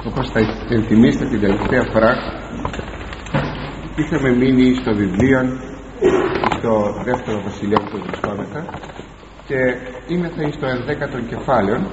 Όπως θα ενθυμίστε την τελευταία φορά, είχαμε μείνει στο βιβλίο, στο δεύτερο βασιλείο που βρισκόμεθα, και είμεθα στο 11ο κεφάλαιο,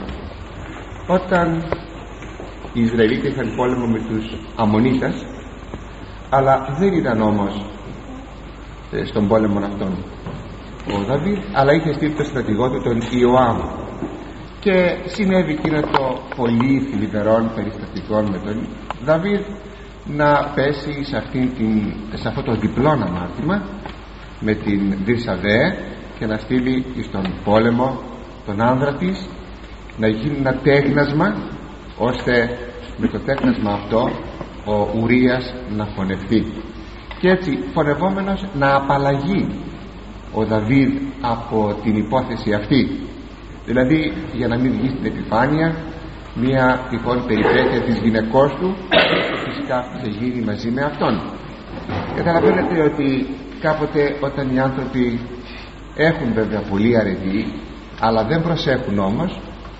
όταν οι Ισραηλίτες είχαν πόλεμο με τους Αμμονίτες, αλλά δεν ήταν όμως στον πόλεμο αυτόν ο Δαβίδ, αλλά είχε στείλει το στρατηγό του, τον Ιωάβ, και συνέβη εκείνο το πολύ θλιβερών περιστατικών με τον Δαβίδ να πέσει σε αυτό το διπλό αμάρτημα με την Βυρσαβέ και να στείλει στον πόλεμο τον άνδρα της, να γίνει ένα τέχνασμα, ώστε με το τέχνασμα αυτό ο Ουρίας να φωνευτεί, και έτσι φωνευόμενος να απαλλαγεί ο Δαβίδ από την υπόθεση αυτή, δηλαδή για να μην βγει στην επιφάνεια μια τυχόν περιπέτεια της γυναικός του, που φυσικά θα γίνει μαζί με αυτόν. Καταλαβαίνετε ότι κάποτε όταν οι άνθρωποι έχουν βέβαια πολύ αρετή, αλλά δεν προσέχουν όμως,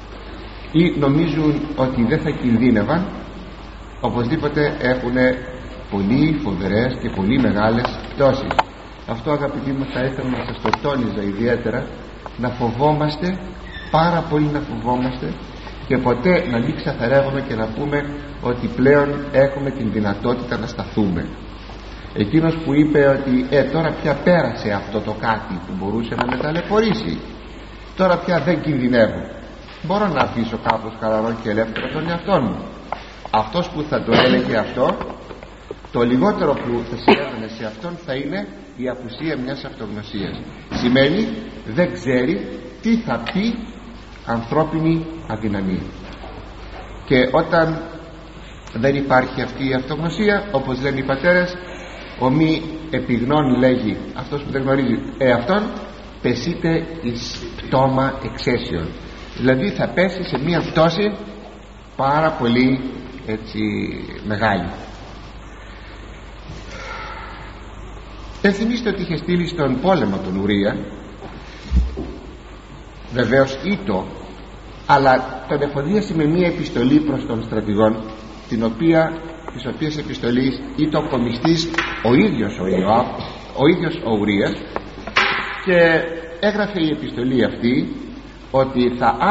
ή νομίζουν ότι δεν θα κινδύνευαν, οπωσδήποτε έχουν πολύ φοβερές και πολύ μεγάλες πτώσεις. Αυτό, αγαπητοί μου, θα ήθελα να σας το τόνιζα ιδιαίτερα, να φοβόμαστε, πάρα πολύ να φοβόμαστε, και ποτέ να μην ξαθαρεύουμε και να πούμε ότι πλέον έχουμε την δυνατότητα να σταθούμε. Εκείνος που είπε ότι τώρα πια πέρασε αυτό το κάτι που μπορούσε να με ταλαιπωρήσει, τώρα πια δεν κινδυνεύω, μπορώ να αφήσω κάπως χαλαρό και ελεύθερο τον εαυτό μου. Αυτός που θα το έλεγε αυτό, το λιγότερο που θα συνέβαινε σε αυτόν θα είναι η απουσία μιας αυτογνωσίας. Σημαίνει δεν ξέρει τι θα πει ανθρώπινη αδυναμία. Και όταν δεν υπάρχει αυτή η αυτογνωσία, όπως λένε οι πατέρες, ο μη επιγνών, λέγει αυτός που δεν γνωρίζει αυτόν, πεσείται εις πτώμα εξαίσιον, δηλαδή θα πέσει σε μια πτώση πάρα πολύ έτσι μεγάλη. Ενθυμίστε ότι είχε στείλει στον πόλεμο τον Ουρία, βεβαίως ήτο, αλλά τον εφοδίασε με μια επιστολή προς τον στρατηγόν, της οποίας επιστολής ήτο κομιστής ο ίδιος ο Ιωάβ, ο ίδιος ο Ουρίας, και έγραφε η επιστολή αυτή ότι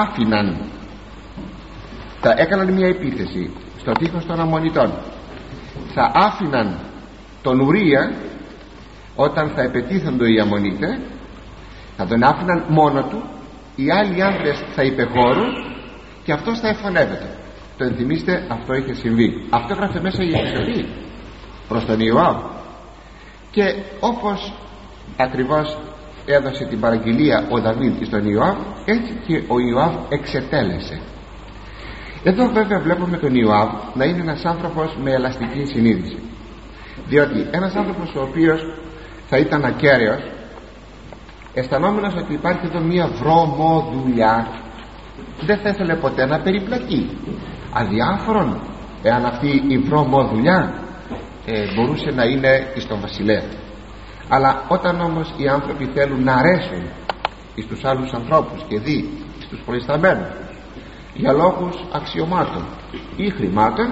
θα έκαναν μια επίθεση στο τείχος των Αμμονιτών, θα άφηναν τον Ουρία όταν θα επετίθονται οι Αμμονίτες, θα τον άφηναν μόνο του, οι άλλοι άνδρες θα υπεχώρουν και αυτός θα εφωνεύεται. Το ενθυμίστε, αυτό είχε συμβεί. Αυτό έγραφε μέσα η επιστολή προς τον Ιωάβ, και όπως ακριβώς έδωσε την παραγγελία ο Δαβίδ στον Ιωάβ, έτσι και ο Ιωάβ εξετέλεσε. Εδώ βέβαια βλέπουμε τον Ιωάβ να είναι ένας άνθρωπος με ελαστική συνείδηση, διότι ένας άνθρωπος ο οποίος θα ήταν ακέραιος, αισθανόμενος ότι υπάρχει εδώ μία βρωμοδουλειά, δεν θα ήθελε ποτέ να περιπλακεί. Αδιάφορον εάν αυτή η βρωμοδουλειά μπορούσε να είναι στον βασιλέα. Αλλά όταν όμως οι άνθρωποι θέλουν να αρέσουν στους άλλους ανθρώπους και δει στους προϊσταμένους για λόγους αξιωμάτων ή χρημάτων,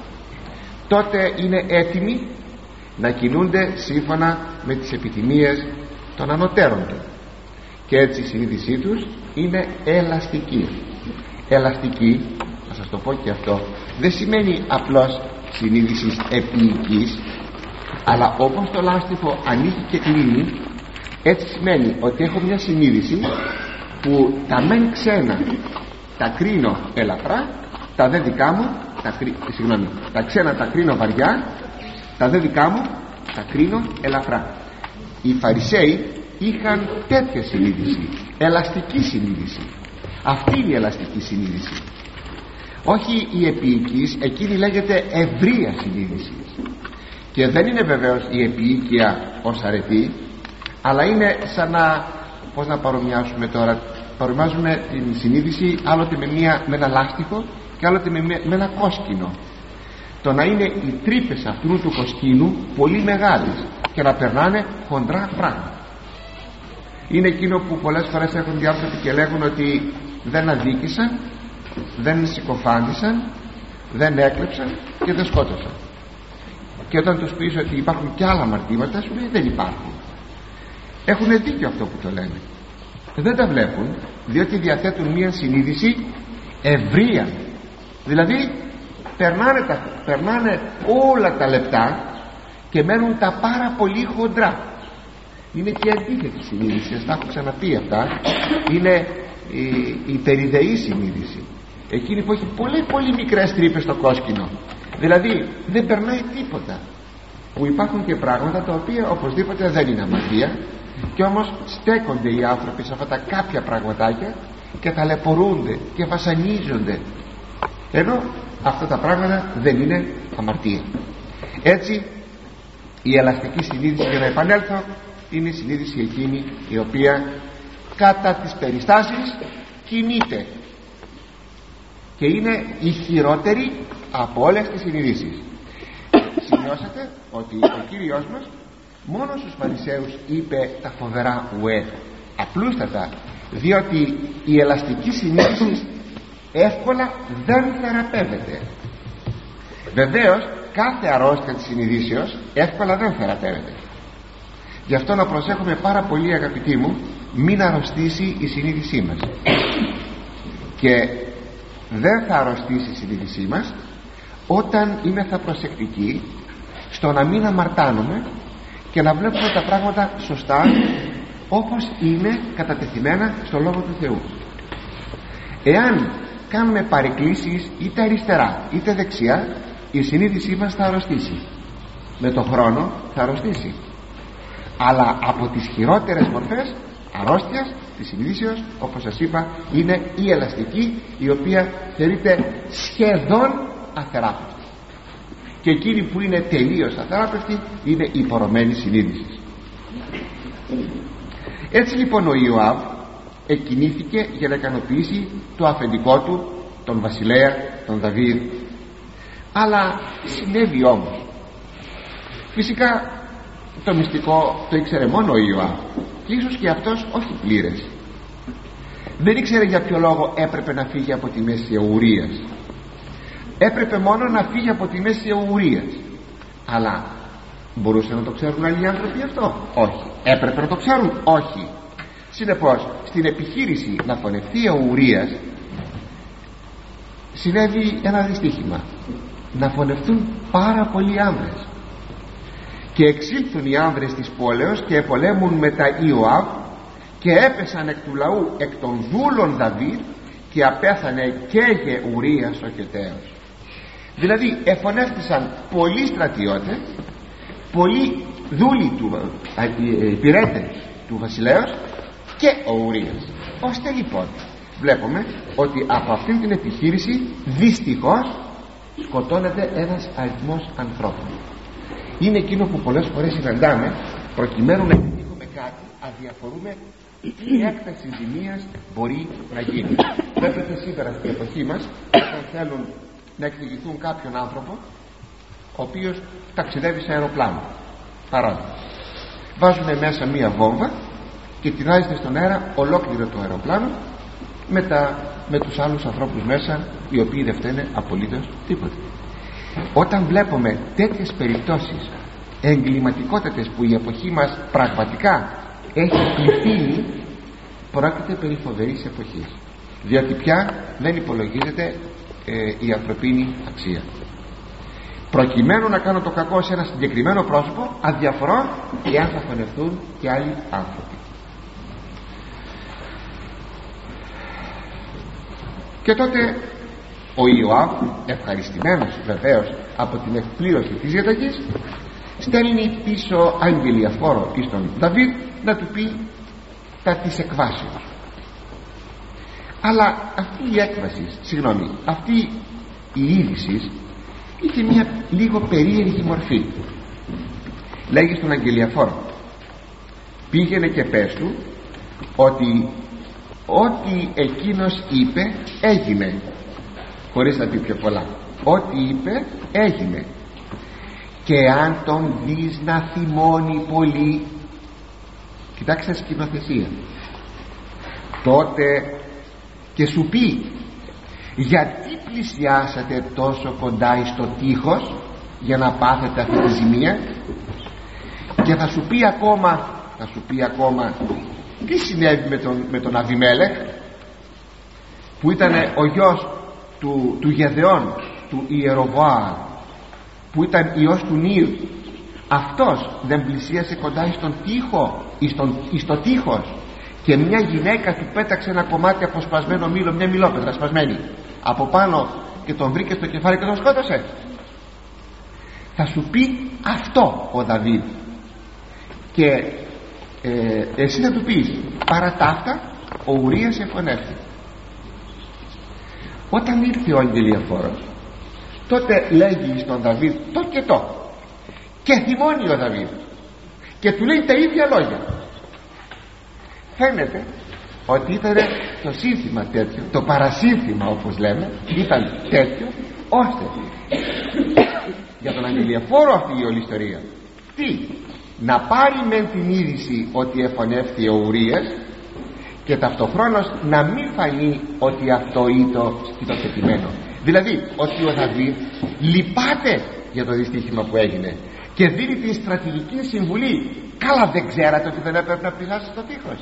τότε είναι έτοιμοι να κινούνται σύμφωνα με τις επιθυμίες των ανωτέρων του, και έτσι η συνείδησή τους είναι ελαστική. Ελαστική, θα σας το πω και αυτό, δεν σημαίνει απλώς συνείδησης επίοικης, αλλά όπως το λάστιχο ανοίγει και κλείνει, έτσι σημαίνει ότι έχω μια συνείδηση που τα μεν ξένα τα κρίνω ελαφρά, τα δε δικά μου τα ξένα τα κρίνω βαριά, τα δε δικά μου τα κρίνω ελαφρά. Οι Φαρισαίοι είχαν τέτοια συνείδηση, ελαστική συνείδηση. Αυτή είναι η ελαστική συνείδηση, όχι η επίοικης. Εκείνη λέγεται ευρεία συνείδηση, και δεν είναι βεβαίως η επίοικια ως αρετή, αλλά είναι σαν να, πώς να παρομοιάσουμε τώρα, παρομοιάζουμε την συνείδηση άλλοτε με ένα λάστιχο και άλλοτε με ένα κόσκινο. Το να είναι οι τρύπες αυτού του κοσκίνου πολύ μεγάλες και να περνάνε χοντρά πράγματα. Είναι εκείνο που πολλές φορές έχουν διάφοροι και λέγουν ότι δεν αδίκησαν, δεν συκοφάντησαν, δεν έκλεψαν και δεν σκότωσαν. Και όταν τους πεις ότι υπάρχουν και άλλα αμαρτήματα, σου λέει δεν υπάρχουν. Έχουν δίκιο αυτό που το λένε. Δεν τα βλέπουν, διότι διαθέτουν μία συνείδηση ευρεία. Δηλαδή περνάνε όλα τα λεπτά και μένουν τα πάρα πολύ χοντρά. Είναι και αντίθετη συνείδηση, σας τα έχω ξαναπεί αυτά. Είναι η περιδεή συνείδηση, εκείνη που έχει πολύ μικρές τρύπες στο κόσκινο. Δηλαδή δεν περνάει τίποτα. Που υπάρχουν και πράγματα τα οποία οπωσδήποτε δεν είναι αμαρτία, και όμως στέκονται οι άνθρωποι σε αυτά τα κάποια πραγματάκια και ταλαιπωρούνται και βασανίζονται, ενώ αυτά τα πράγματα δεν είναι αμαρτία. Έτσι η ελαστική συνείδηση, για να επανέλθω, είναι η συνείδηση εκείνη η οποία κατά τις περιστάσεις κινείται και είναι η χειρότερη από όλες τις συνειδήσεις. Σημειώσατε ότι ο Κύριος μας μόνο στους Φαρισαίους είπε τα φοβερά ουέ, απλούστατα, διότι η ελαστική συνείδηση εύκολα δεν θεραπεύεται. Βεβαίως κάθε αρρώστια της συνειδήσεως εύκολα δεν θεραπεύεται. Γι' αυτό να προσέχουμε πάρα πολύ, αγαπητοί μου, μην αρρωστήσει η συνείδησή μας. Και δεν θα αρρωστήσει η συνείδησή μας όταν είμαστε προσεκτικοί στο να μην αμαρτάνουμε και να βλέπουμε τα πράγματα σωστά, όπως είναι κατατεθειμένα στο Λόγο του Θεού. Εάν κάνουμε παρεκκλήσεις είτε αριστερά είτε δεξιά, η συνείδησή μας θα αρρωστήσει. Με το χρόνο θα αρρωστήσει. Αλλά από τις χειρότερες μορφές αρρώστιας της συνείδησεως, όπως σας είπα, είναι η ελαστική, η οποία θεωρείται σχεδόν αθεράπευτη. Και εκείνη που είναι τελείως αθεράπευτη είναι η πορωμένη συνείδηση. Έτσι λοιπόν ο Ιωάβ εκκινήθηκε για να ικανοποιήσει το αφεντικό του, τον βασιλέα, τον Δαβίδ. Αλλά συνέβη όμως. Φυσικά το μυστικό το ήξερε μόνο ο Ιωάβ, και ίσως και αυτός όχι πλήρες. Δεν ήξερε για ποιο λόγο έπρεπε να φύγει από τη μέση ο Ουρίας. Έπρεπε μόνο να φύγει από τη μέση ο Ουρίας. Αλλά μπορούσαν να το ξέρουν άλλοι άνθρωποι αυτό? Όχι. Έπρεπε να το ξέρουν? Όχι. Συνεπώς στην επιχείρηση να φωνευτεί ο Ουρίας συνέβη ένα δυστύχημα. Να φωνευτούν πάρα πολλοί άνδρες, και εξήλθουν οι άνδρες της πόλεως και επολέμουν μετά Ιωάβ, και έπεσαν εκ του λαού εκ των δούλων Δαβίδ, και απέθανε καίγε Ουρίας ο Χετταίος. Δηλαδή εφωνεύτησαν πολλοί στρατιώτες, πολλοί δούλοι του υπηρέτες του βασιλέως και ο Ουρίας. Ώστε λοιπόν βλέπουμε ότι από αυτήν την επιχείρηση δυστυχώς σκοτώνεται ένας αριθμός ανθρώπων. Είναι εκείνο που πολλές φορές συναντάμε, προκειμένου να επιτύχουμε κάτι αδιαφορούμε τι έκταση ζημίας μπορεί να γίνει. Βλέπετε σήμερα στην εποχή μας, όταν θέλουν να εκδικηθούν κάποιον άνθρωπο ο οποίος ταξιδεύει σε αεροπλάνο, παράδειγμα, βάζουν μέσα μία βόμβα και τεινάζεται στον αέρα ολόκληρο το αεροπλάνο με τους άλλους ανθρώπους μέσα, οι οποίοι δεν φταίνε απολύτως τίποτα. Όταν βλέπουμε τέτοιες περιπτώσεις εγκληματικότητες που η εποχή μας πραγματικά έχει πληθύνει, πρόκειται περί φοβερής εποχής, διότι πια δεν υπολογίζεται η ανθρωπίνη αξία. Προκειμένου να κάνω το κακό σε ένα συγκεκριμένο πρόσωπο, αδιαφορώ εάν θα φωνευτούν και άλλοι άνθρωποι. Και τότε ο Ιωάβ, ευχαριστημένος βεβαίως από την εκπλήρωση της διαταγής, στέλνει πίσω αγγελιαφόρο εις τον Δαβίδ να του πει τα της εκβάσεως. Αλλά αυτή η είδηση είχε μια λίγο περίεργη μορφή. Λέγει στον αγγελιαφόρο, πήγαινε και πες του ότι ό,τι εκείνος είπε έγινε, χωρίς να πει πιο πολλά. Ό,τι είπε έγινε, και αν τον δεις να θυμώνει πολύ, κοιτάξτε σκηνοθεσία, τότε και σου πει γιατί πλησιάσατε τόσο κοντά στο τείχος για να πάθετε αυτή τη ζημία? Και θα σου πει ακόμα τι συνέβη με τον Αβιμέλεχ, που ήταν ο γιος του Γεδεών, του Ιεροβοάμ, που ήταν ιός του Νίρ. Αυτός δεν πλησίασε κοντά στον τείχο, στο τείχος, και μια γυναίκα του πέταξε ένα κομμάτι από σπασμένο μήλο, μια μιλόπετρα σπασμένη από πάνω, και τον βρήκε στο κεφάλι και τον σκότωσε? Θα σου πει αυτό ο Δαβίδ. Και εσύ θα του πεις, παρά τα αυτά ο Ουρίας εφωνεύτηκε. Όταν ήρθε ο αγγελιοφόρος, τότε λέγει στον Δαβίδ το και το, και θυμώνει ο Δαβίδ και του λέει τα ίδια λόγια. Φαίνεται ότι ήταν το σύνθημα τέτοιο, το παρασύνθημα όπως λέμε, ήταν τέτοιο ώστε για τον αγγελιοφόρο αυτή η όλη ιστορία να πάρει μεν την είδηση ότι εφωνεύθη ο Ουρίας, και ταυτοχρόνως να μην φανεί ότι αυτό ήταν σκηνοθετημένο, δηλαδή ότι ο Δαβίδ λυπάται για το δυστύχημα που έγινε και δίνει την στρατηγική συμβουλή. Καλά, δεν ξέρατε ότι δεν έπρεπε να πλησιάσετε στο τείχος?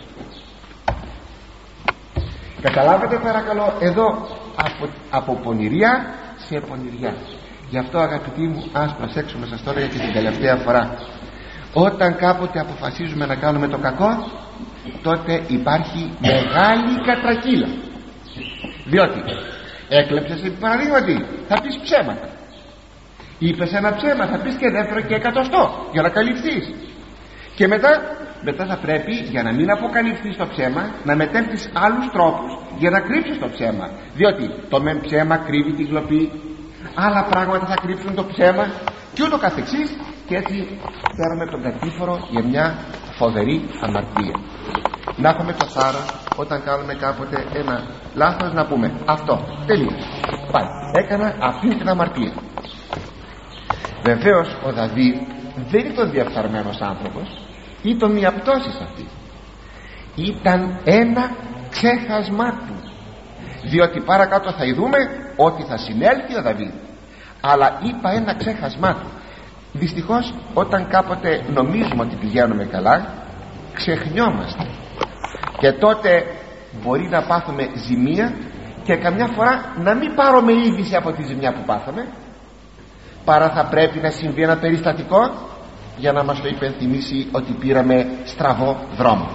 Καταλάβατε παρακαλώ εδώ από πονηριά σε πονηριά. Γι' αυτό αγαπητοί μου, ας προσέξουμε, σας τώρα για την τελευταία φορά. Όταν κάποτε αποφασίζουμε να κάνουμε το κακό, τότε υπάρχει μεγάλη κατρακύλα. Διότι έκλεψες παραδείγματι, θα πεις ψέματα, είπες ένα ψέμα, θα πεις και δεύτερο και εκατοστό για να καλυφθείς, και μετά θα πρέπει, για να μην αποκαλυφθείς το ψέμα, να μετέχεις άλλους τρόπους για να κρύψεις το ψέμα, διότι το μεν ψέμα κρύβει την κλοπή, άλλα πράγματα θα κρύψουν το ψέμα, και ούτω καθεξής. Και έτσι φέρουμε τον κατήφορο για μια φοβερή αμαρτία. Να έχουμε το θάρρος όταν κάνουμε κάποτε ένα λάθος να πούμε αυτό, τελείωσε, πάει, έκανα αυτή την αμαρτία. Βεβαίως ο Δαβίδ δεν ήταν διαφθαρμένος άνθρωπος, ήταν μια πτώση αυτή, ήταν ένα ξέχασμά του, διότι παρακάτω θα ειδούμε ότι θα συνέλθει ο Δαβίδ, αλλά είπα ένα ξέχασμά του. Δυστυχώς όταν κάποτε νομίζουμε ότι πηγαίνουμε καλά, ξεχνιόμαστε, και τότε μπορεί να πάθουμε ζημία, και καμιά φορά να μην πάρουμε είδηση από τη ζημιά που πάθαμε, παρά θα πρέπει να συμβεί ένα περιστατικό για να μας το υπενθυμίσει ότι πήραμε στραβό δρόμο.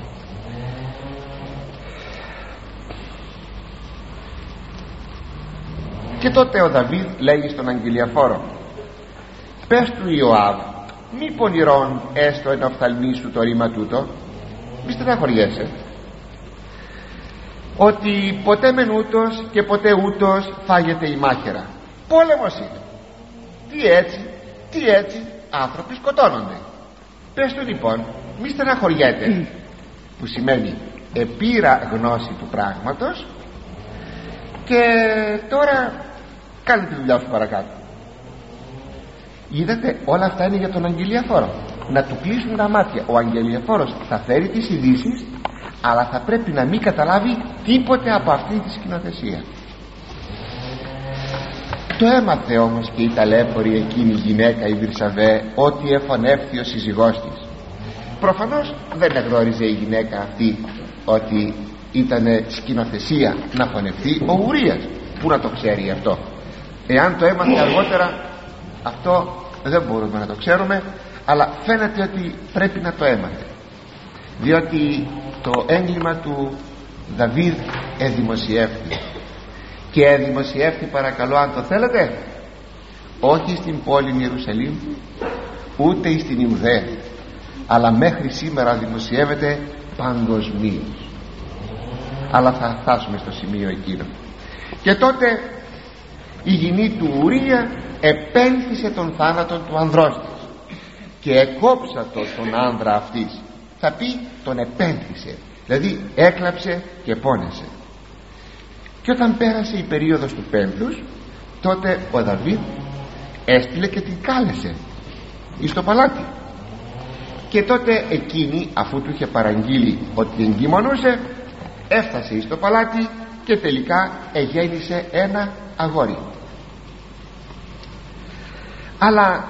Και τότε ο Δαβίδ λέγει στον αγγελιοφόρο, πες του Ιωάβ, μη πονηρών έστω εν οφθαλμί σου το ρήμα τούτο, μη στεναχωριέσαι, ότι ποτέ μεν ούτως και ποτέ ούτως φάγεται η μάχαιρα. Πόλεμος είναι. Τι έτσι άνθρωποι σκοτώνονται. Πες του λοιπόν μη στεναχωριέται, που σημαίνει επήρα γνώση του πράγματος και τώρα κάνε τη δουλειά σου παρακάτω. Είδατε, όλα αυτά είναι για τον αγγελιοφόρο, να του κλείσουν τα μάτια. Ο αγγελιοφόρος θα φέρει τις ειδήσεις, αλλά θα πρέπει να μην καταλάβει τίποτε από αυτή τη σκηνοθεσία. Το έμαθε όμως και η ταλέπορη εκείνη η γυναίκα, η Βυρσαβέ, ότι εφωνεύθη ο σύζυγός της. Προφανώς δεν εγνώριζε η γυναίκα αυτή ότι ήταν σκηνοθεσία να φωνευτεί ο Ουρίας. Πού να το ξέρει αυτό? Εάν το έμαθε αργότερα, αυτό δεν μπορούμε να το ξέρουμε, αλλά φαίνεται ότι πρέπει να το έμαθε, διότι το έγκλημα του Δαβίδ εδημοσιεύτηκε. Και εδημοσιεύτηκε, παρακαλώ, αν το θέλετε, όχι στην πόλη Ιερουσαλήμ ούτε στην Ιουδαία, αλλά μέχρι σήμερα δημοσιεύεται παγκοσμίως. Αλλά θα φτάσουμε στο σημείο εκείνο. Και τότε η γυνή του Ουρία επένθησε τον θάνατον του ανδρός της και εκόψατο τον άνδρα αυτής. Θα πει τον επένθησε, δηλαδή έκλαψε και πόνεσε. Και όταν πέρασε η περίοδος του πένθους, τότε ο Δαβίδ έστειλε και την κάλεσε εις το παλάτι. Και τότε εκείνη, αφού του είχε παραγγείλει ότι εγκυμονούσε, έφτασε εις το παλάτι και τελικά εγέννησε ένα αγόρι. Αλλά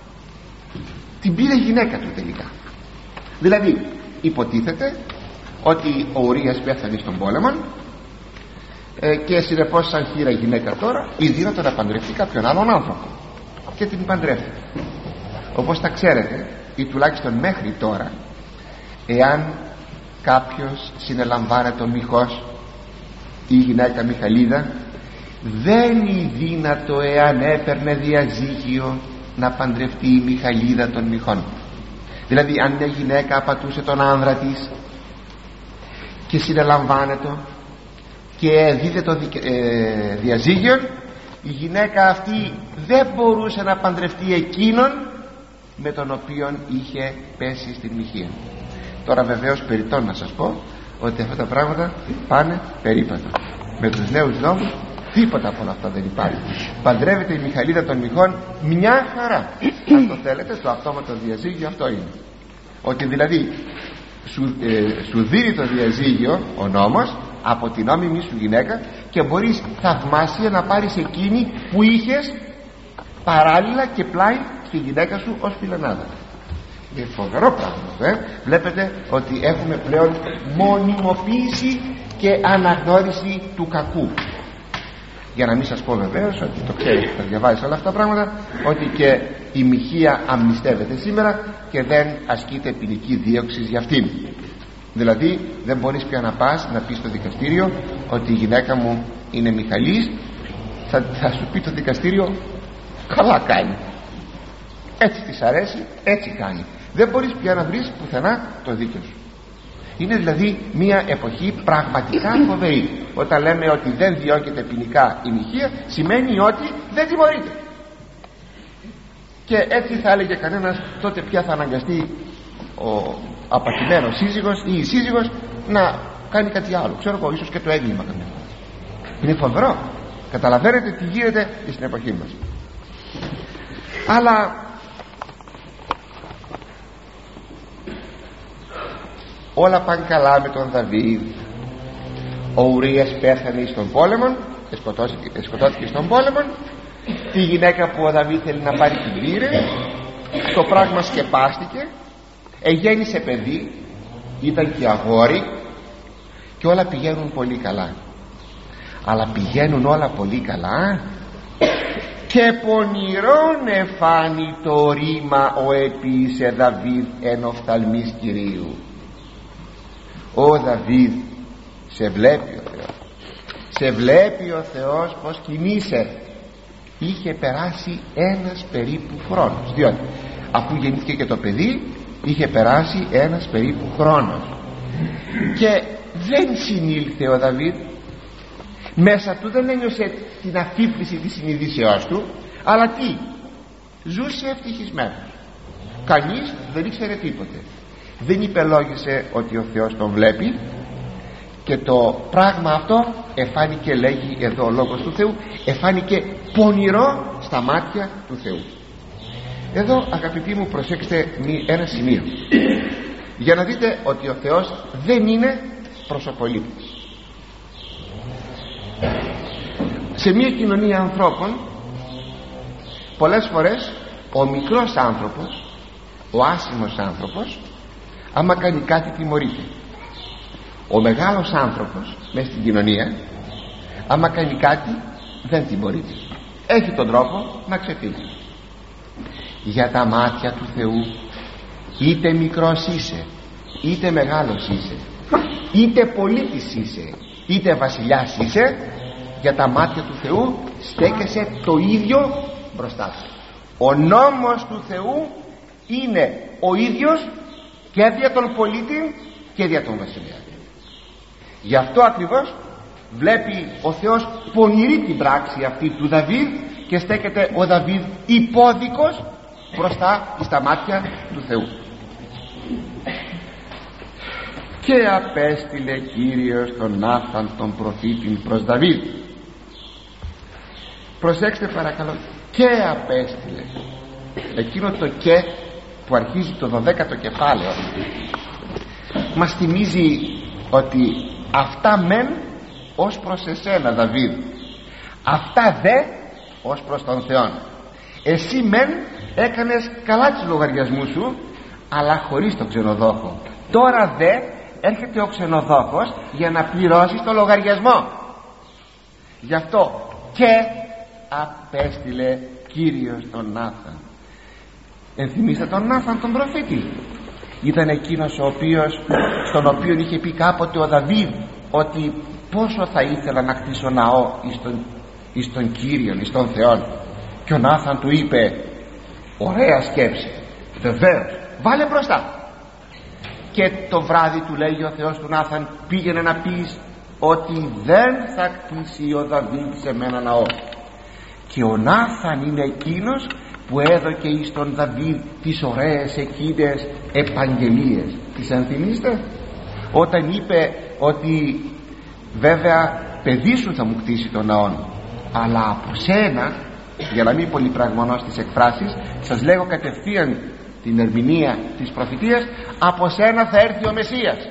την πήρε γυναίκα του τελικά. Δηλαδή υποτίθεται ότι ο Ουρίας πέθανε στον πόλεμο και συνεπώς σαν χείρα γυναίκα τώρα ιδίωτα να παντρευτεί κάποιον άλλον άνθρωπο και την παντρεύεται. Όπως τα ξέρετε, ή τουλάχιστον μέχρι τώρα, εάν κάποιος συνελαμβάνεται ο Μιχός ή η γυναίκα Μιχαλίδα, δεν είναι δύνατο εάν έπαιρνε διαζύγιο να παντρευτεί η Μιχαλίδα των Μιχών. Δηλαδή αν μια γυναίκα απατούσε τον άνδρα της και συνελαμβάνεται και δίδε το διαζύγιο, η γυναίκα αυτή δεν μπορούσε να παντρευτεί εκείνον με τον οποίον είχε πέσει στην μοιχεία. Τώρα βεβαίως περιττό να σας πω ότι αυτά τα πράγματα πάνε περίπατο. Με τους νέους νόμους τίποτα από όλα αυτά δεν υπάρχει. Παντρεύεται η Μιχαλίδα των Μιχών μια χαρά. Αν το θέλετε, το αυτόματο διαζύγιο αυτό είναι. Ότι δηλαδή σου δίνει το διαζύγιο ο νόμος από την νόμιμη σου γυναίκα και μπορείς θαυμάσια να πάρεις εκείνη που είχες παράλληλα και πλάι στη γυναίκα σου ως φιλενάδα. Είναι φοβερό πράγμα. Βλέπετε ότι έχουμε πλέον μονιμοποίηση και αναγνώριση του κακού. Για να μην σας πω βεβαίως ότι το ξέρετε, θα διαβάζεις όλα αυτά τα πράγματα, ότι και η μοιχεία αμνηστεύεται σήμερα και δεν ασκείται ποινική δίωξη για αυτήν. Δηλαδή δεν μπορείς πια να πας να πεις στο δικαστήριο ότι η γυναίκα μου είναι Μιχαλής. Θα σου πει το δικαστήριο, καλά κάνει, έτσι της αρέσει, έτσι κάνει. Δεν μπορείς πια να βρεις πουθενά το δίκαιο σου. Είναι δηλαδή μια εποχή πραγματικά φοβερή. Όταν λέμε ότι δεν διώκεται ποινικά η μοιχεία, σημαίνει ότι δεν τιμωρείται. Και έτσι θα έλεγε κανένας, τότε πια θα αναγκαστεί ο απατημένος σύζυγος ή η σύζυγος να κάνει κάτι άλλο, ξέρω εγώ, ίσως και το έγκλημα καμιά. Είναι φοβερό. Καταλαβαίνετε τι γίνεται στην εποχή μας. Αλλά όλα πάνε καλά με τον Δαβίδ. Ο Ουρίας πέθανε στον πόλεμο, σκοτώθηκε στον πόλεμο. Τη γυναίκα που ο Δαβίδ θέλει να πάρει την πήρε. Το πράγμα σκεπάστηκε, εγέννησε παιδί, ήταν και αγόρι και όλα πηγαίνουν πολύ καλά. Αλλά πηγαίνουν όλα πολύ καλά και πονηρόν εφάνει το ρήμα ο επίησε Δαβίδ εν οφθαλμής Κυρίου. Ο Δαβίδ σε βλέπει ο Θεός, σε βλέπει ο Θεός πως κινείσαι. Είχε περάσει ένας περίπου χρόνος, διότι αφού γεννήθηκε και το παιδί είχε περάσει ένας περίπου χρόνος και δεν συνήλθε ο Δαβίδ. Μέσα του δεν ένιωσε την αφύπνιση της συνειδήσεώς του, αλλά τι, ζούσε ευτυχισμένος. Κανείς δεν ήξερε τίποτε, δεν υπελόγισε ότι ο Θεός τον βλέπει. Και το πράγμα αυτό εφάνηκε, λέγει εδώ ο Λόγος του Θεού, εφάνηκε πονηρό στα μάτια του Θεού. Εδώ αγαπητοί μου προσέξτε ένα σημείο για να δείτε ότι ο Θεός δεν είναι προσωπολήπτης. Σε μια κοινωνία ανθρώπων πολλές φορές ο μικρός άνθρωπος, ο άσημος άνθρωπος, άμα κάνει κάτι τιμωρείται. Ο μεγάλος άνθρωπος μέσα στην κοινωνία, άμα κάνει κάτι δεν τιμωρείται, έχει τον τρόπο να ξεφύγει. Για τα μάτια του Θεού, είτε μικρός είσαι, είτε μεγάλος είσαι, είτε πολίτης είσαι, είτε βασιλιάς είσαι, για τα μάτια του Θεού στέκεσαι το ίδιο μπροστά σου. Ο νόμος του Θεού είναι ο ίδιος και δια τον πολίτη και δια τον βασιλιά. Γι' αυτό ακριβώς βλέπει ο Θεός πονηρή την πράξη αυτή του Δαβίδ και στέκεται ο Δαβίδ υπόδικος μπροστά στα μάτια του Θεού. Και απέστειλε Κύριος τον Νάθαν τον προφήτην προς Δαβίδ. Προσέξτε παρακαλώ, και απέστειλε. Εκείνο το και που αρχίζει το 12ο κεφάλαιο μας θυμίζει ότι αυτά μεν ως προς εσένα Δαβίδ, αυτά δε ως προς τον Θεόν. Εσύ μεν έκανες καλά τους λογαριασμούς σου, αλλά χωρίς τον ξενοδόχο. Τώρα δε έρχεται ο ξενοδόχος για να πληρώσεις το λογαριασμό. Γι' αυτό και απέστειλε Κύριος τον Νάθαν. Ενθυμίστε τον Νάθαν τον προφήτη? Ήταν εκείνος στον οποίο είχε πει κάποτε ο Δαβίδ ότι πόσο θα ήθελα να χτίσω ναό εις τον Κύριον, εις τον Θεόν. Και ο Νάθαν του είπε, ωραία σκέψη, βεβαίως, βάλε μπροστά. Και το βράδυ του λέει ο Θεός του Νάθαν, πήγαινε να πεις ότι δεν θα κτίσει ο Δαβίδ σε μένα ναό. Και ο Νάθαν είναι εκείνος που έδωκε εις τον Δαβίδ τις ωραίες εκείνες επαγγελίες. Τις ενθυμίστε? Όταν είπε ότι βέβαια παιδί σου θα μου κτίσει τον ναό, αλλά από σένα, για να μην πολυπραγμονώ στις εκφράσεις, σας λέγω κατευθείαν την ερμηνεία της προφητείας, από σένα θα έρθει ο Μεσσίας.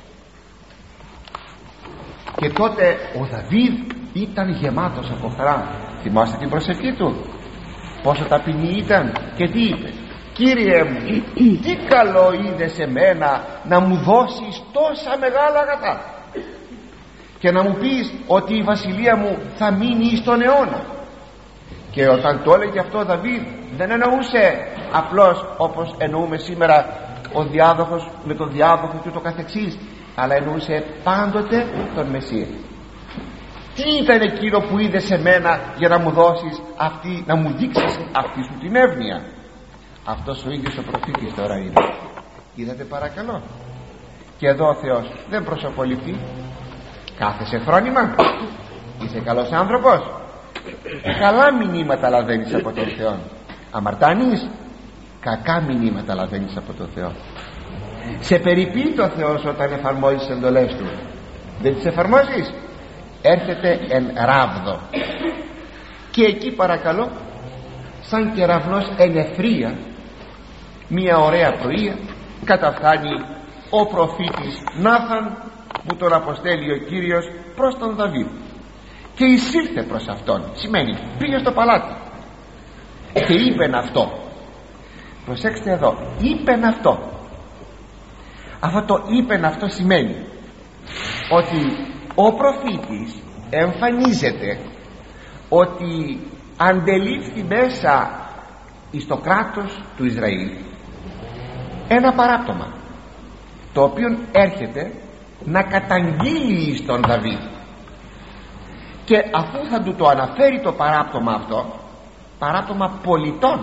Και τότε ο Δαβίδ ήταν γεμάτος από χαρά. Θυμάστε την προσευχή του, πόσο ταπεινή ήταν και τι είπε? Κύριε μου, τι καλό είδε σε μένα να μου δώσεις τόσα μεγάλα αγαθά και να μου πεις ότι η βασιλεία μου θα μείνει στον αιώνα. Και όταν το έλεγε αυτό ο Δαβίδ, δεν εννοούσε απλώς όπως εννοούμε σήμερα ο διάδοχος με τον διάδοχο και το καθεξής, αλλά εννοούσε πάντοτε τον Μεσσία. Τι ήταν εκείνο που είδε σε μένα για να μου δώσεις αυτή, να μου δείξεις αυτή σου την εύνοια? Αυτός ο ίδιος ο προφήτης τώρα είναι. Είδατε παρακαλώ? Και εδώ ο Θεός δεν προσωποληπτεί. Κάθεσαι φρόνημα, είσαι καλός άνθρωπος, καλά μηνύματα λαβαίνεις από τον Θεό. Αμαρτάνεις, κακά μηνύματα λαβαίνεις από τον Θεό. Σε περιποιεί το Θεός όταν εφαρμόζεις τις εντολές του. Δεν τις εφαρμόζεις, έρχεται εν ράβδο. Και εκεί παρακαλώ, σαν κεραυνός εν ευθρία, μια ωραία πρωία καταφθάνει ο προφήτης Νάθαν, που τον αποστέλει ο Κύριος προς τον Δαβίδ, και εισήλθε προς αυτόν. Σημαίνει πήγε στο παλάτι και είπεν αυτό. Προσέξτε εδώ, είπεν αυτό. Αυτό το είπεν αυτό σημαίνει ότι ο προφήτης εμφανίζεται ότι αντελήφθη μέσα στο κράτος του Ισραήλ ένα παράπτωμα, το οποίο έρχεται να καταγγείλει στον Δαβίδ, και αφού θα του το αναφέρει το παράπτωμα αυτό, παράπτωμα πολιτών,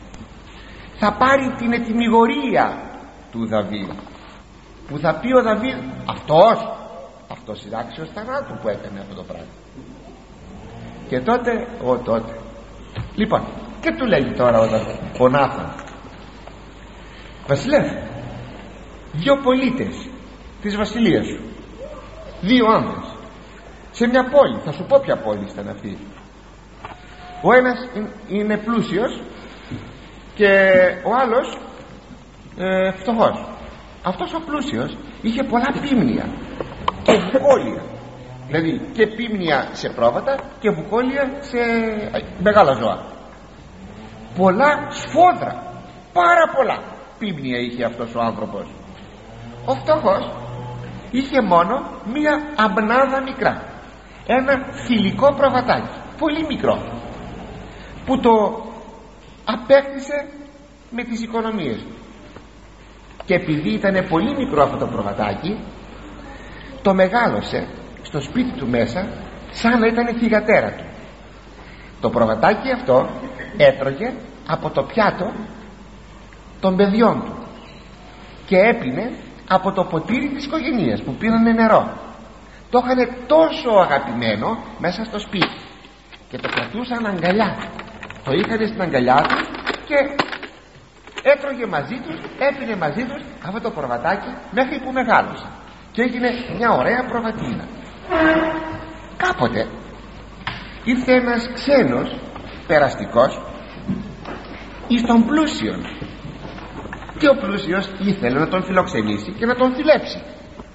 θα πάρει την ετυμηγορία του Δαβίδ, που θα πει ο Δαβίδ, αυτός είναι άξιος θανάτου που έκανε αυτό το πράγμα. Και τότε λοιπόν, και του λέει τώρα ο Νάθαν, βασιλεύ, 2 πολίτες της βασιλείας σου, 2 άνδρες σε μια πόλη, θα σου πω ποια πόλη ήταν αυτή. Ο ένας είναι πλούσιος και ο άλλος φτωχός. Αυτός ο πλούσιος είχε πολλά πίμνια και βουκόλια, δηλαδή και πίμνια σε πρόβατα και βουκόλια σε μεγάλα ζώα, πολλά σφόδρα, πάρα πολλά πίμνια είχε αυτός ο άνθρωπος. Ο φτωχός είχε μόνο μία αμπνάδα μικρά, ένα θηλυκό προβατάκι πολύ μικρό, που το απέκτησε με τις οικονομίες του. Και επειδή ήταν πολύ μικρό αυτό το προβατάκι, το μεγάλωσε στο σπίτι του μέσα σαν να ήταν θυγατέρα του. Το προβατάκι αυτό έτρωγε από το πιάτο των παιδιών του και έπινε από το ποτήρι της οικογένειας που πίνανε νερό. Το είχαν τόσο αγαπημένο μέσα στο σπίτι και το κρατούσαν αγκαλιά, το είχαν στην αγκαλιά τους και έτρωγε μαζί τους, έπινε μαζί τους αυτό το προβατάκι μέχρι που μεγάλωσε και έγινε μια ωραία προβατίνα. Κάποτε ήρθε ένας ξένος περαστικός εις τον πλούσιον, και ο πλούσιος ήθελε να τον φιλοξενήσει και να τον φιλέψει.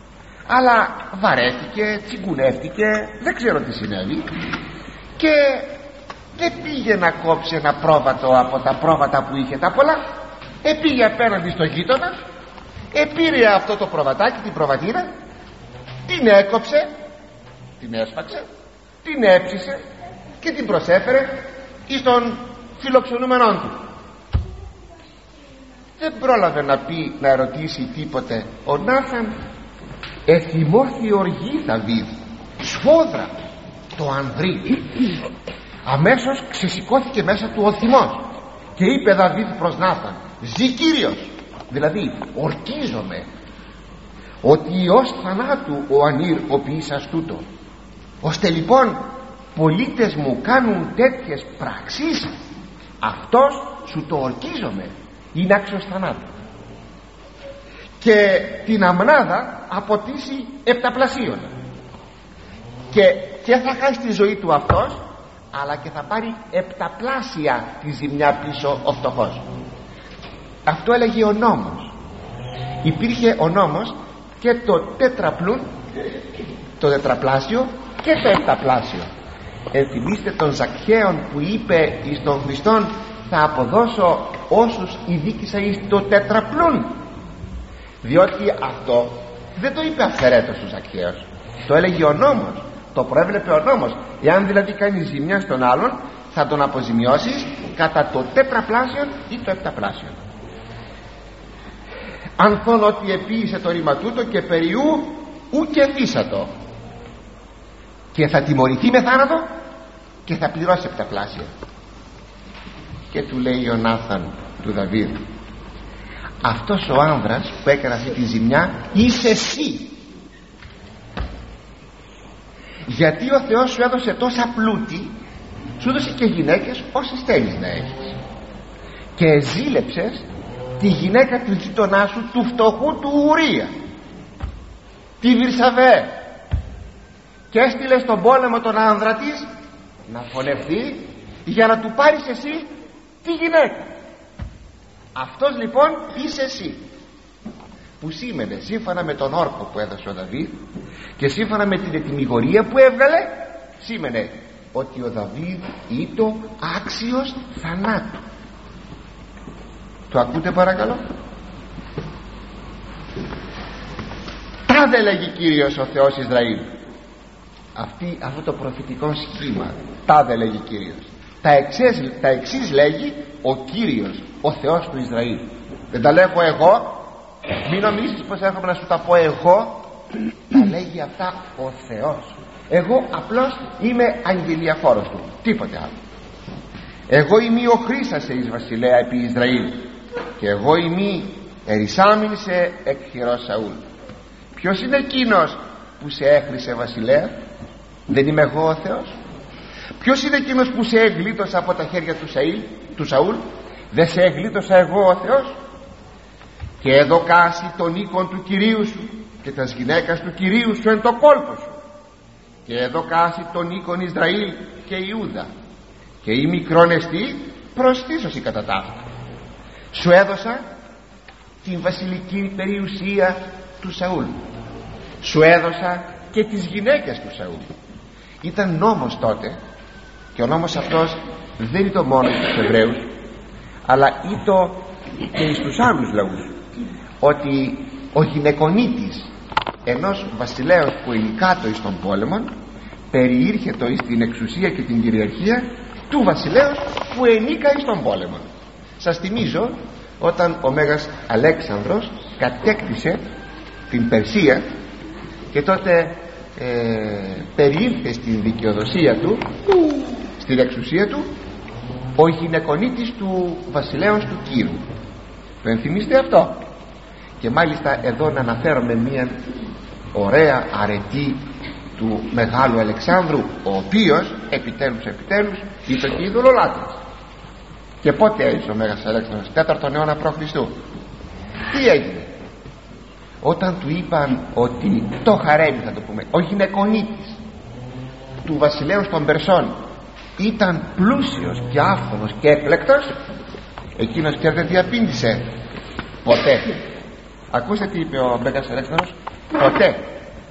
αλλά βαρέθηκε, τσιγκουνεύτηκε, δεν ξέρω τι συνέβη, και δεν πήγε να κόψει ένα πρόβατο από τα πρόβατα που είχε τα πολλά. Πήγε απέναντι στο γείτονα, πήρε αυτό το προβατάκι, την προβατήρα, την έκοψε, την έσφαξε, την έψισε και την προσέφερε εις τον φιλοξενούμενό του. Δεν πρόλαβε να πει, να ρωτήσει τίποτε ο Νάθαν. Εθυμώθη οργή Δαβίδ, σφόδρα το ανδρεί. Αμέσως ξεσηκώθηκε μέσα του ο θυμός και είπε Δαβίδ προς Νάθαν: ζει Κύριος, δηλαδή ορκίζομαι ότι ως θανάτου ο ανήρ ο ποιήσας τούτο, ώστε λοιπόν πολίτες μου κάνουν τέτοιες πράξεις, αυτός σου το ορκίζομαι, είναι άξιος θανάτου, και την αμνάδα αποτίσει επταπλασίων, και θα χάσει τη ζωή του αυτός, αλλά και θα πάρει επταπλάσια τη ζημιά πίσω ο φτωχός. Αυτό έλεγε ο νόμος. Υπήρχε ο νόμος και το τέτραπλούν, το τετραπλάσιο και το επταπλάσιο. Θυμίστε των Ζακχαίων που είπε εις τον Χριστόν: θα αποδώσω όσους ειδίκησα εις το τέτραπλούν. Διότι αυτό δεν το είπε αυθαιρέτως ο Ζακχαίος, το έλεγε ο νόμος, το προέβλεπε ο νόμος. Εάν δηλαδή κάνει ζημιά στον άλλον, θα τον αποζημιώσεις κατά το τέτραπλάσιο ή το επταπλάσιο. Ανθών ότι επίησε το ρήμα τούτο και περιού ου και θύσατο, και θα τιμωρηθεί με θάνατο και θα πληρώσει επταπλάσια. Και του λέει ο Νάθαν του Δαβίδ: αυτός ο άνδρας που έκανε αυτή τη ζημιά είσαι εσύ, γιατί ο Θεός σου έδωσε τόσα πλούτη, σου έδωσε και γυναίκες όσες θέλεις να έχεις, και ζήλεψες τη γυναίκα του γείτονά σου, του φτωχού του Ουρία, τη Βυρσαβέ, και έστειλε στον πόλεμο τον άνδρα της να φωνευτεί για να του πάρεις εσύ τη γυναίκα. Αυτός λοιπόν είσαι εσύ, που σήμαινε σύμφωνα με τον όρκο που έδωσε ο Δαβίδ και σύμφωνα με την ετυμηγορία που έβγαλε, σήμαινε ότι ο Δαβίδ ήτο άξιος θανάτου. Το ακούτε παρακαλώ? Τάδε λέγει Κύριος ο Θεός Ισραήλ. Αυτό το προφητικό σχήμα, τάδε λέγει Κύριος. Τα εξής λέγει ο Κύριος, ο Θεός του Ισραήλ. Δεν τα λέγω εγώ, μην νομίζεις πως έρχομαι να σου τα πω εγώ. Τα λέγει αυτά ο Θεός. Εγώ απλώς είμαι αγγελιαφόρος του, τίποτε άλλο. Εγώ είμαι ο χρήσασε εις βασιλέα επί Ισραήλ, και εγώ είμαι ερισάμιν σε εκ χειρός Σαούλ. Ποιος είναι εκείνος που σε έχρισε βασιλέα? Δεν είμαι εγώ ο Θεός? Ποιος είναι εκείνος που σε εγλίτωσα από τα χέρια του Σαούλ? Δεν σε εγλίτωσα εγώ ο Θεός? Και εδώ κάσει τον οίκον του Κυρίου σου και τας γυναίκας του Κυρίου σου εν το κόλπο σου, και εδώ κάσει τον οίκον Ισραήλ και Ιούδα, και η μικρόν εστί προστίσωση κατά ταύτα. Σου έδωσα την βασιλική περιουσία του Σαούλ, σου έδωσα και τις γυναίκες του Σαούλ. Ήταν νόμος τότε, και ο νόμος αυτός δεν ήταν μόνο στους Εβραίους, αλλά ήταν και στους άλλους λαούς, ότι ο γυναικονίτης ενός βασιλέως που ενικάτω εις των πόλεμων περιήρχετο εις την εξουσία και την κυριαρχία του βασιλέως που ενίκα εις των πόλεμων. Σας θυμίζω όταν ο Μέγας Αλέξανδρος κατέκτησε την Περσία και τότε περιήλθε στην δικαιοδοσία του, στην εξουσία του, ο γυναικονίτης του βασιλέως του Κύρου. Το ενθυμίστε αυτό? Και μάλιστα εδώ να αναφέρομαι μια ωραία αρετή του Μεγάλου Αλεξάνδρου, ο οποίος επιτέλους ήταν και ειδωλολάτρης. Και πότε έζησε ο Μέγας Αλέξανδρος? 4ο αιώνα π.Χ. Τι έγινε? Όταν του είπαν ότι το χαρέμι, θα το πούμε, ο γυναικονίτης του βασιλέως των Περσών ήταν πλούσιος και άφθονος και έπλεκτος, εκείνος ξέρετε τι απήντησε? Ποτέ. Ακούστε τι είπε ο Μέγας Αλέξανδρος? Ποτέ.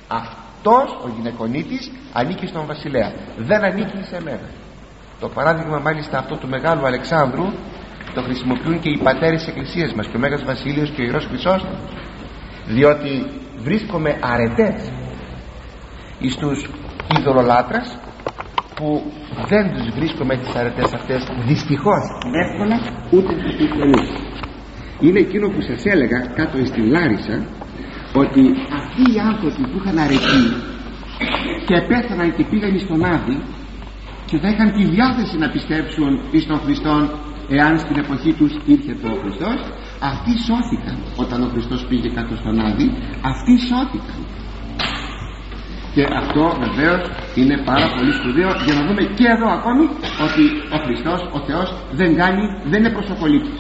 Αυτός ο γυναικονίτης ανήκει στον βασιλέα, δεν ανήκει σε μένα. Το παράδειγμα μάλιστα αυτό του Μεγάλου Αλεξάνδρου το χρησιμοποιούν και οι πατέρες της Εκκλησίας μας, και ο Μέγας Βασίλειος και ο Ιερός Χρυσόστομος, διότι βρίσκομαι αρετές εις τους ειδωλολάτρας, που δεν τους βρίσκομαι τις αρετές αυτές δυστυχώς εύκολα ούτε στους χριστιανούς. Είναι εκείνο που σας έλεγα κάτω στη Λάρισα, ότι αυτοί οι άνθρωποι που είχαν αρετή και πέθαναν και πήγαν στον Άδη και θα είχαν τη διάθεση να πιστέψουν εις τον Χριστόν, εάν στην εποχή τους ήρθε ο Χριστός, αυτοί σώθηκαν. Όταν ο Χριστός πήγε κάτω στον Άδη, αυτοί σώθηκαν. Και αυτό βεβαίως είναι πάρα πολύ σπουδαίο, για να δούμε και εδώ ακόμη ότι ο Χριστός, ο Θεός, δεν είναι προσωπολήπτης.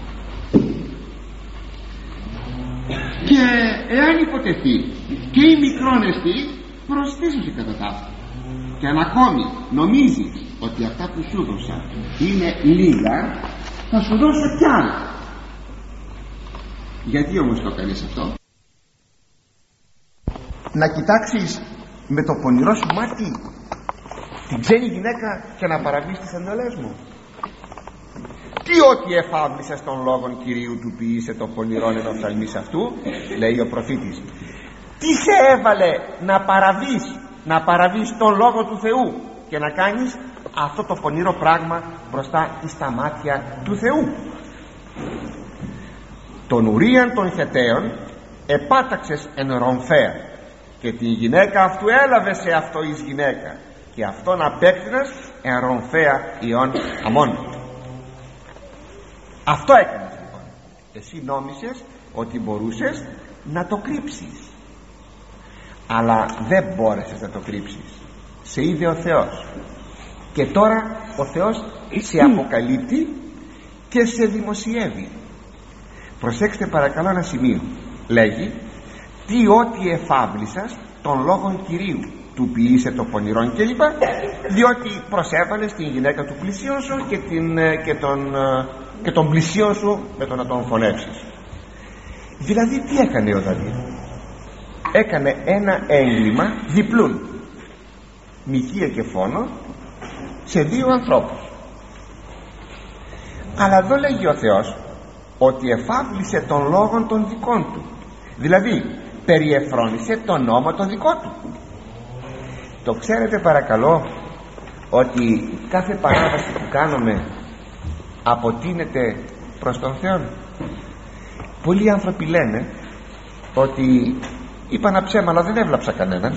Και εάν υποτεθεί και οι μικρόνεστοι, προστίσουσι κατά τα αυτά, και αν ακόμη νομίζεις ότι αυτά που σου δώσα είναι λίγα, θα σου δώσω κι άλλα. Γιατί όμως το κάνεις αυτό? Να κοιτάξεις με το πονηρό σου μάτι την ξένη γυναίκα και να παραβείς τις εντολές μου? Τι ότι εφάβλησες των λόγων Κυρίου του ποιήσε το πονηρόν εν οφθαλμής αυτού, λέει ο προφήτης. Τι σε έβαλε να παραβείς τον λόγο του Θεού και να κάνεις αυτό το πονηρό πράγμα μπροστά στα μάτια του Θεού? Τον Ουρίαν των Χεταίων επάταξες εν Ρομφαία, και την γυναίκα αυτού έλαβε σε αυτό εις γυναίκα, και αυτόν απέκτηνας εν Ρομφαία ιών αμών. Αυτό έκανες λοιπόν. Εσύ νόμισες ότι μπορούσες να το κρύψεις, αλλά δεν μπόρεσες να το κρύψεις. Σε είδε ο Θεός, και τώρα ο Θεός σε αποκαλύπτει και σε δημοσιεύει. Προσέξτε παρακαλώ ένα σημείο. Λέγει, τι ότι εφάβλησας των λόγων Κυρίου του ποιήσε το πονηρόν κλπ, διότι προσέβαλες την γυναίκα του πλησίον σου και τον πλησίον σου με το να τον φωνεύσεις. Δηλαδή τι έκανε ο Δαβίδ? Έκανε ένα έγκλημα διπλούν, μοιχεία και φόνο, σε δύο ανθρώπους. Αλλά εδώ λέγει ο Θεός ότι εφάβλησε των λόγων των δικών του, δηλαδή περιεφρόνησε τον νόμο το δικό του. Το ξέρετε παρακαλώ ότι κάθε παράβαση που κάνουμε αποτείνεται προς τον Θεό? Πολλοί άνθρωποι λένε ότι είπα ένα ψέμα αλλά δεν έβλαψα κανέναν.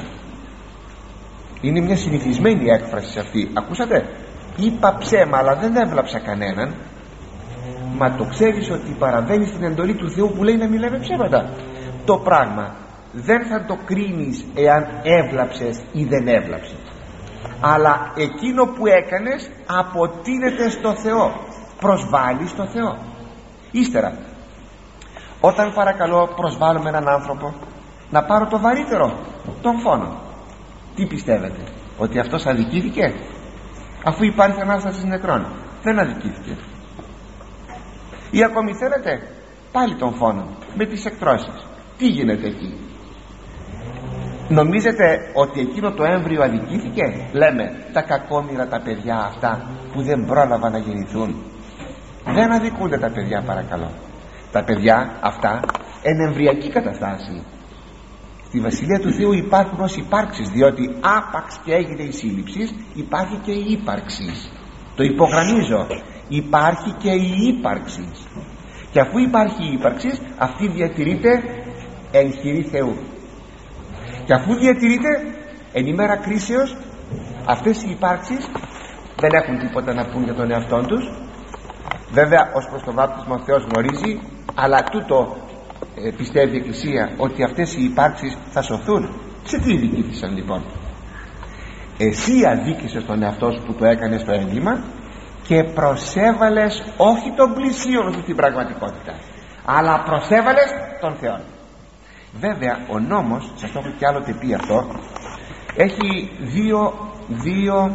Είναι μια συνηθισμένη έκφραση αυτή. Ακούσατε? Είπα ψέμα αλλά δεν έβλαψα κανέναν. Μα το ξέρεις ότι παραβαίνεις την εντολή του Θεού που λέει να μην λέμε ψέματα? Το πράγμα δεν θα το κρίνεις εάν έβλαψες ή δεν έβλαψες, αλλά εκείνο που έκανες αποτείνεται στο Θεό, προσβάλλει στο Θεό. Ύστερα, όταν παρακαλώ προσβάλλουμε έναν άνθρωπο, να πάρω το βαρύτερο, τον φόνο, τι πιστεύετε? Ότι αυτός αδικήθηκε? Αφού υπάρχει Ανάσταση νεκρών, δεν αδικήθηκε. Ή ακόμη θέλετε πάλι τον φόνο με τις εκτρώσεις, τι γίνεται εκεί? Νομίζετε ότι εκείνο το έμβριο αδικήθηκε? Λέμε τα κακόμοιρα τα παιδιά αυτά που δεν πρόλαβαν να γεννηθούν. Δεν αδικούνται τα παιδιά παρακαλώ. Τα παιδιά αυτά εν εμβριακή καταστάση. Στη Βασιλεία του Θεού υπάρχουν ως υπάρξεις, διότι άπαξ και έγινε η σύλληψη, υπάρχει και η ύπαρξη. Το υπογραμμίζω, υπάρχει και η ύπαρξη. Και αφού υπάρχει η ύπαρξη, αυτή διατηρείται εν χειρή Θεού. Και αφού διατηρείται εν ημέρα κρίσεως, αυτές οι υπάρξεις δεν έχουν τίποτα να πούν για τον εαυτό τους. Βέβαια ως προς το βάπτισμα ο Θεός γνωρίζει, αλλά τούτο πιστεύει η Εκκλησία, ότι αυτές οι υπάρξεις θα σωθούν. Σε τι δικήθησαν λοιπόν? Εσύ αδίκησες τον εαυτό σου που το έκανες το έγκλημα και προσέβαλες όχι τον πλησίον σου στην πραγματικότητα, αλλά προσέβαλες τον Θεό. Βέβαια ο νόμος, σας το έχω κι άλλοτε πει αυτό, έχει δύο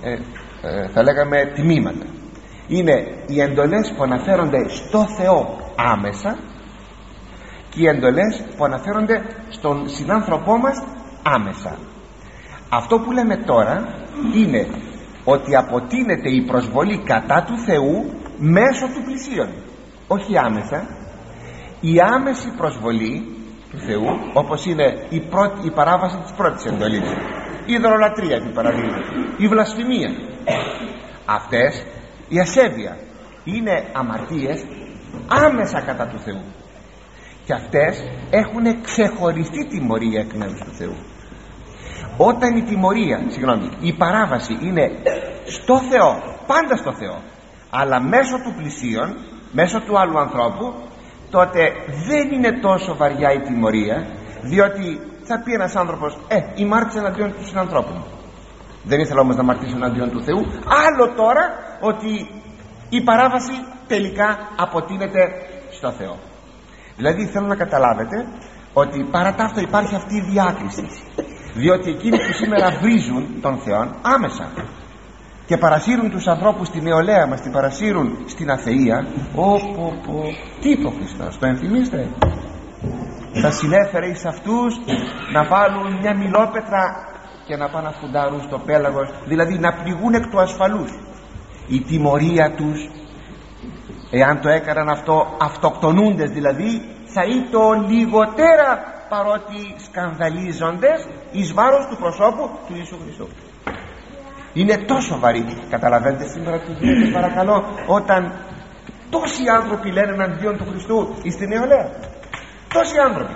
θα λέγαμε τμήματα. Είναι οι εντολές που αναφέρονται στο Θεό άμεσα και οι εντολές που αναφέρονται στον συνάνθρωπό μας άμεσα. Αυτό που λέμε τώρα είναι ότι αποτείνεται η προσβολή κατά του Θεού μέσω του πλησίον, όχι άμεσα. Η άμεση προσβολή του Θεού, όπως είναι η παράβαση της πρώτης εντολής, η ιδωλολατρία επί παραδείγματι, η βλασφημία, αυτές, η ασέβεια, είναι αμαρτίες άμεσα κατά του Θεού, και αυτές έχουν ξεχωριστή τιμωρία εκ μέρους του Θεού. Όταν η παράβαση είναι στο Θεό, πάντα στο Θεό, αλλά μέσω του πλησίον, μέσω του άλλου ανθρώπου, τότε δεν είναι τόσο βαριά η τιμωρία, διότι θα πει ένας άνθρωπος ημάρτησα εναντίον του συνανθρώπου μου, δεν ήθελα όμως να αμαρτήσω εναντίον του Θεού. Άλλο τώρα ότι η παράβαση τελικά αποτείνεται στο Θεό. Δηλαδή θέλω να καταλάβετε ότι παρά τα αυτά υπάρχει αυτή η διάκριση, διότι εκείνοι που σήμερα βρίζουν τον Θεό άμεσα και παρασύρουν τους ανθρώπους στη νεολαία μας, την παρασύρουν στην αθεία, τι είπε ο Χριστός, το ενθυμίστε? Θα συνέφερε εις αυτούς να βάλουν μια μιλόπετρα και να πάνε να φουντάρουν στο πέλαγος, δηλαδή να πληγούν εκ του ασφαλούς. Η τιμωρία τους, εάν το έκαναν αυτό αυτοκτονούντες δηλαδή, θα ήταν λιγότερα παρότι σκανδαλίζοντες εις βάρος του προσώπου του Ιησού Χριστού. Είναι τόσο βαρύ. Καταλαβαίνετε σήμερα τι γίνεται, παρακαλώ, όταν τόσοι άνθρωποι λένε εναντίον του Χριστού εις την νεολαία, τόσοι άνθρωποι,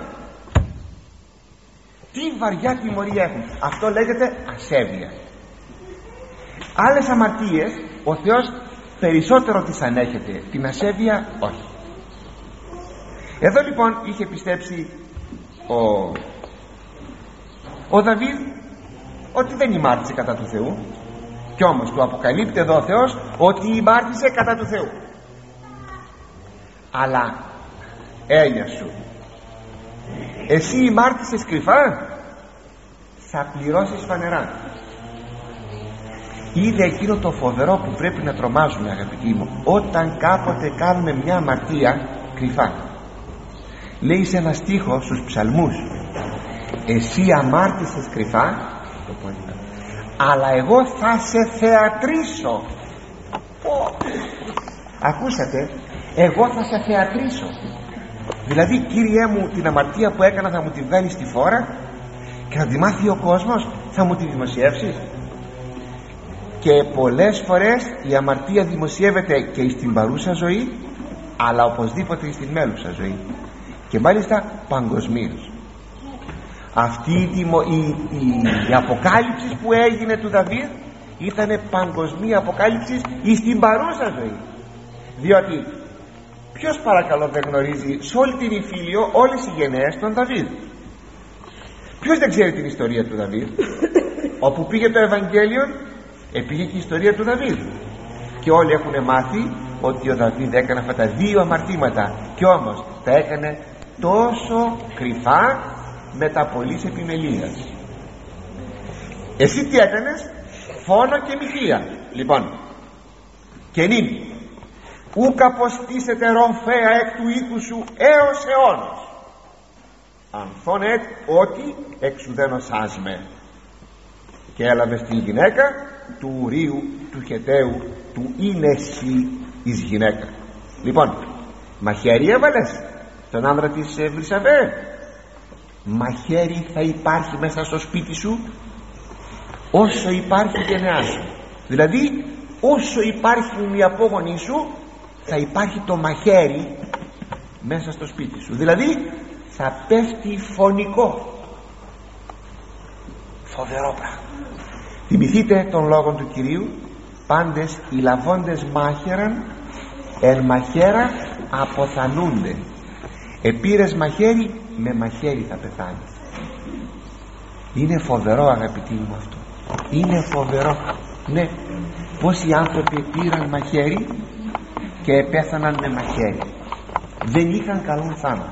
τι βαριά τιμωρία έχουν. Αυτό λέγεται ασέβεια. Άλλες αμαρτίες ο Θεός περισσότερο τις ανέχεται, την ασέβεια όχι. Εδώ λοιπόν είχε πιστέψει ο Δαβίδ ότι δεν ημάρτησε κατά του Θεού, κι όμως του αποκαλύπτει εδώ ο Θεός ότι ημάρτησε κατά του Θεού. Αλλά έννοια σου, εσύ ημάρτησες κρυφά, θα πληρώσεις φανερά. Είναι εκείνο το φοβερό που πρέπει να τρομάζουμε, αγαπητοί μου, όταν κάποτε κάνουμε μια αμαρτία κρυφά. Λέει σε ένα στίχο στους ψαλμούς, εσύ αμάρτησες κρυφά, αλλά εγώ θα σε θεατρίσω. Ακούσατε, εγώ θα σε θεατρίσω. Δηλαδή, Κύριέ μου, την αμαρτία που έκανα θα μου τη βγάλεις στη φόρα και θα τη μάθει ο κόσμος, θα μου τη δημοσιεύσεις? Και πολλές φορές η αμαρτία δημοσιεύεται και στην παρούσα ζωή, αλλά οπωσδήποτε στην μέλουσα ζωή, και μάλιστα παγκοσμίως. Αυτή η αποκάλυψη που έγινε του Δαβίδ ήταν παγκοσμία αποκάλυψη στην παρούσα ζωή, διότι ποιος παρακαλώ δεν γνωρίζει σε όλη την Ιφίλιο όλες οι γενναίες των Δαβίδ? Ποιος δεν ξέρει την ιστορία του Δαβίδ? Όπου πήγε το Ευαγγέλιο πήγε και η ιστορία του Δαβίδ, και όλοι έχουν μάθει ότι ο Δαβίδ έκανε αυτά τα δύο αμαρτήματα, και όμως τα έκανε τόσο κρυφά με τα πολλής επιμελίας. Εσύ τι έκανες? Φόνο και μοιχεία. Λοιπόν, και νυν ουκ αποστήσετε ρομφαία εκ του οίκου σου έως αιώνος, ανθώνε ότι εξουδένωσάς με. Και έλαβες την γυναίκα του Ουρίου του Χεταίου, του είναι εσύ εις γυναίκα. Λοιπόν, μαχαίρι έβαλες τον άνδρα της Βρυσαβέ? Μαχαίρι θα υπάρχει μέσα στο σπίτι σου όσο υπάρχει η γενεά σου. Δηλαδή όσο υπάρχουν οι απόγονοι σου, θα υπάρχει το μαχαίρι μέσα στο σπίτι σου. Δηλαδή θα πέφτει φωνικό. Φοβερό πράγμα. Θυμηθείτε τον λόγο του Κυρίου, πάντες οι λαβώντες μάχαιραν εν μαχαίρα αποθανούνται. Επήρες μαχαίρι, με μαχαίρι θα πεθάνεις. Είναι φοβερό, αγαπητοί μου, αυτό. Είναι φοβερό. Ναι, πόσοι άνθρωποι πήραν μαχαίρι και πέθαναν με μαχαίρι, δεν είχαν καλόν θάνατο.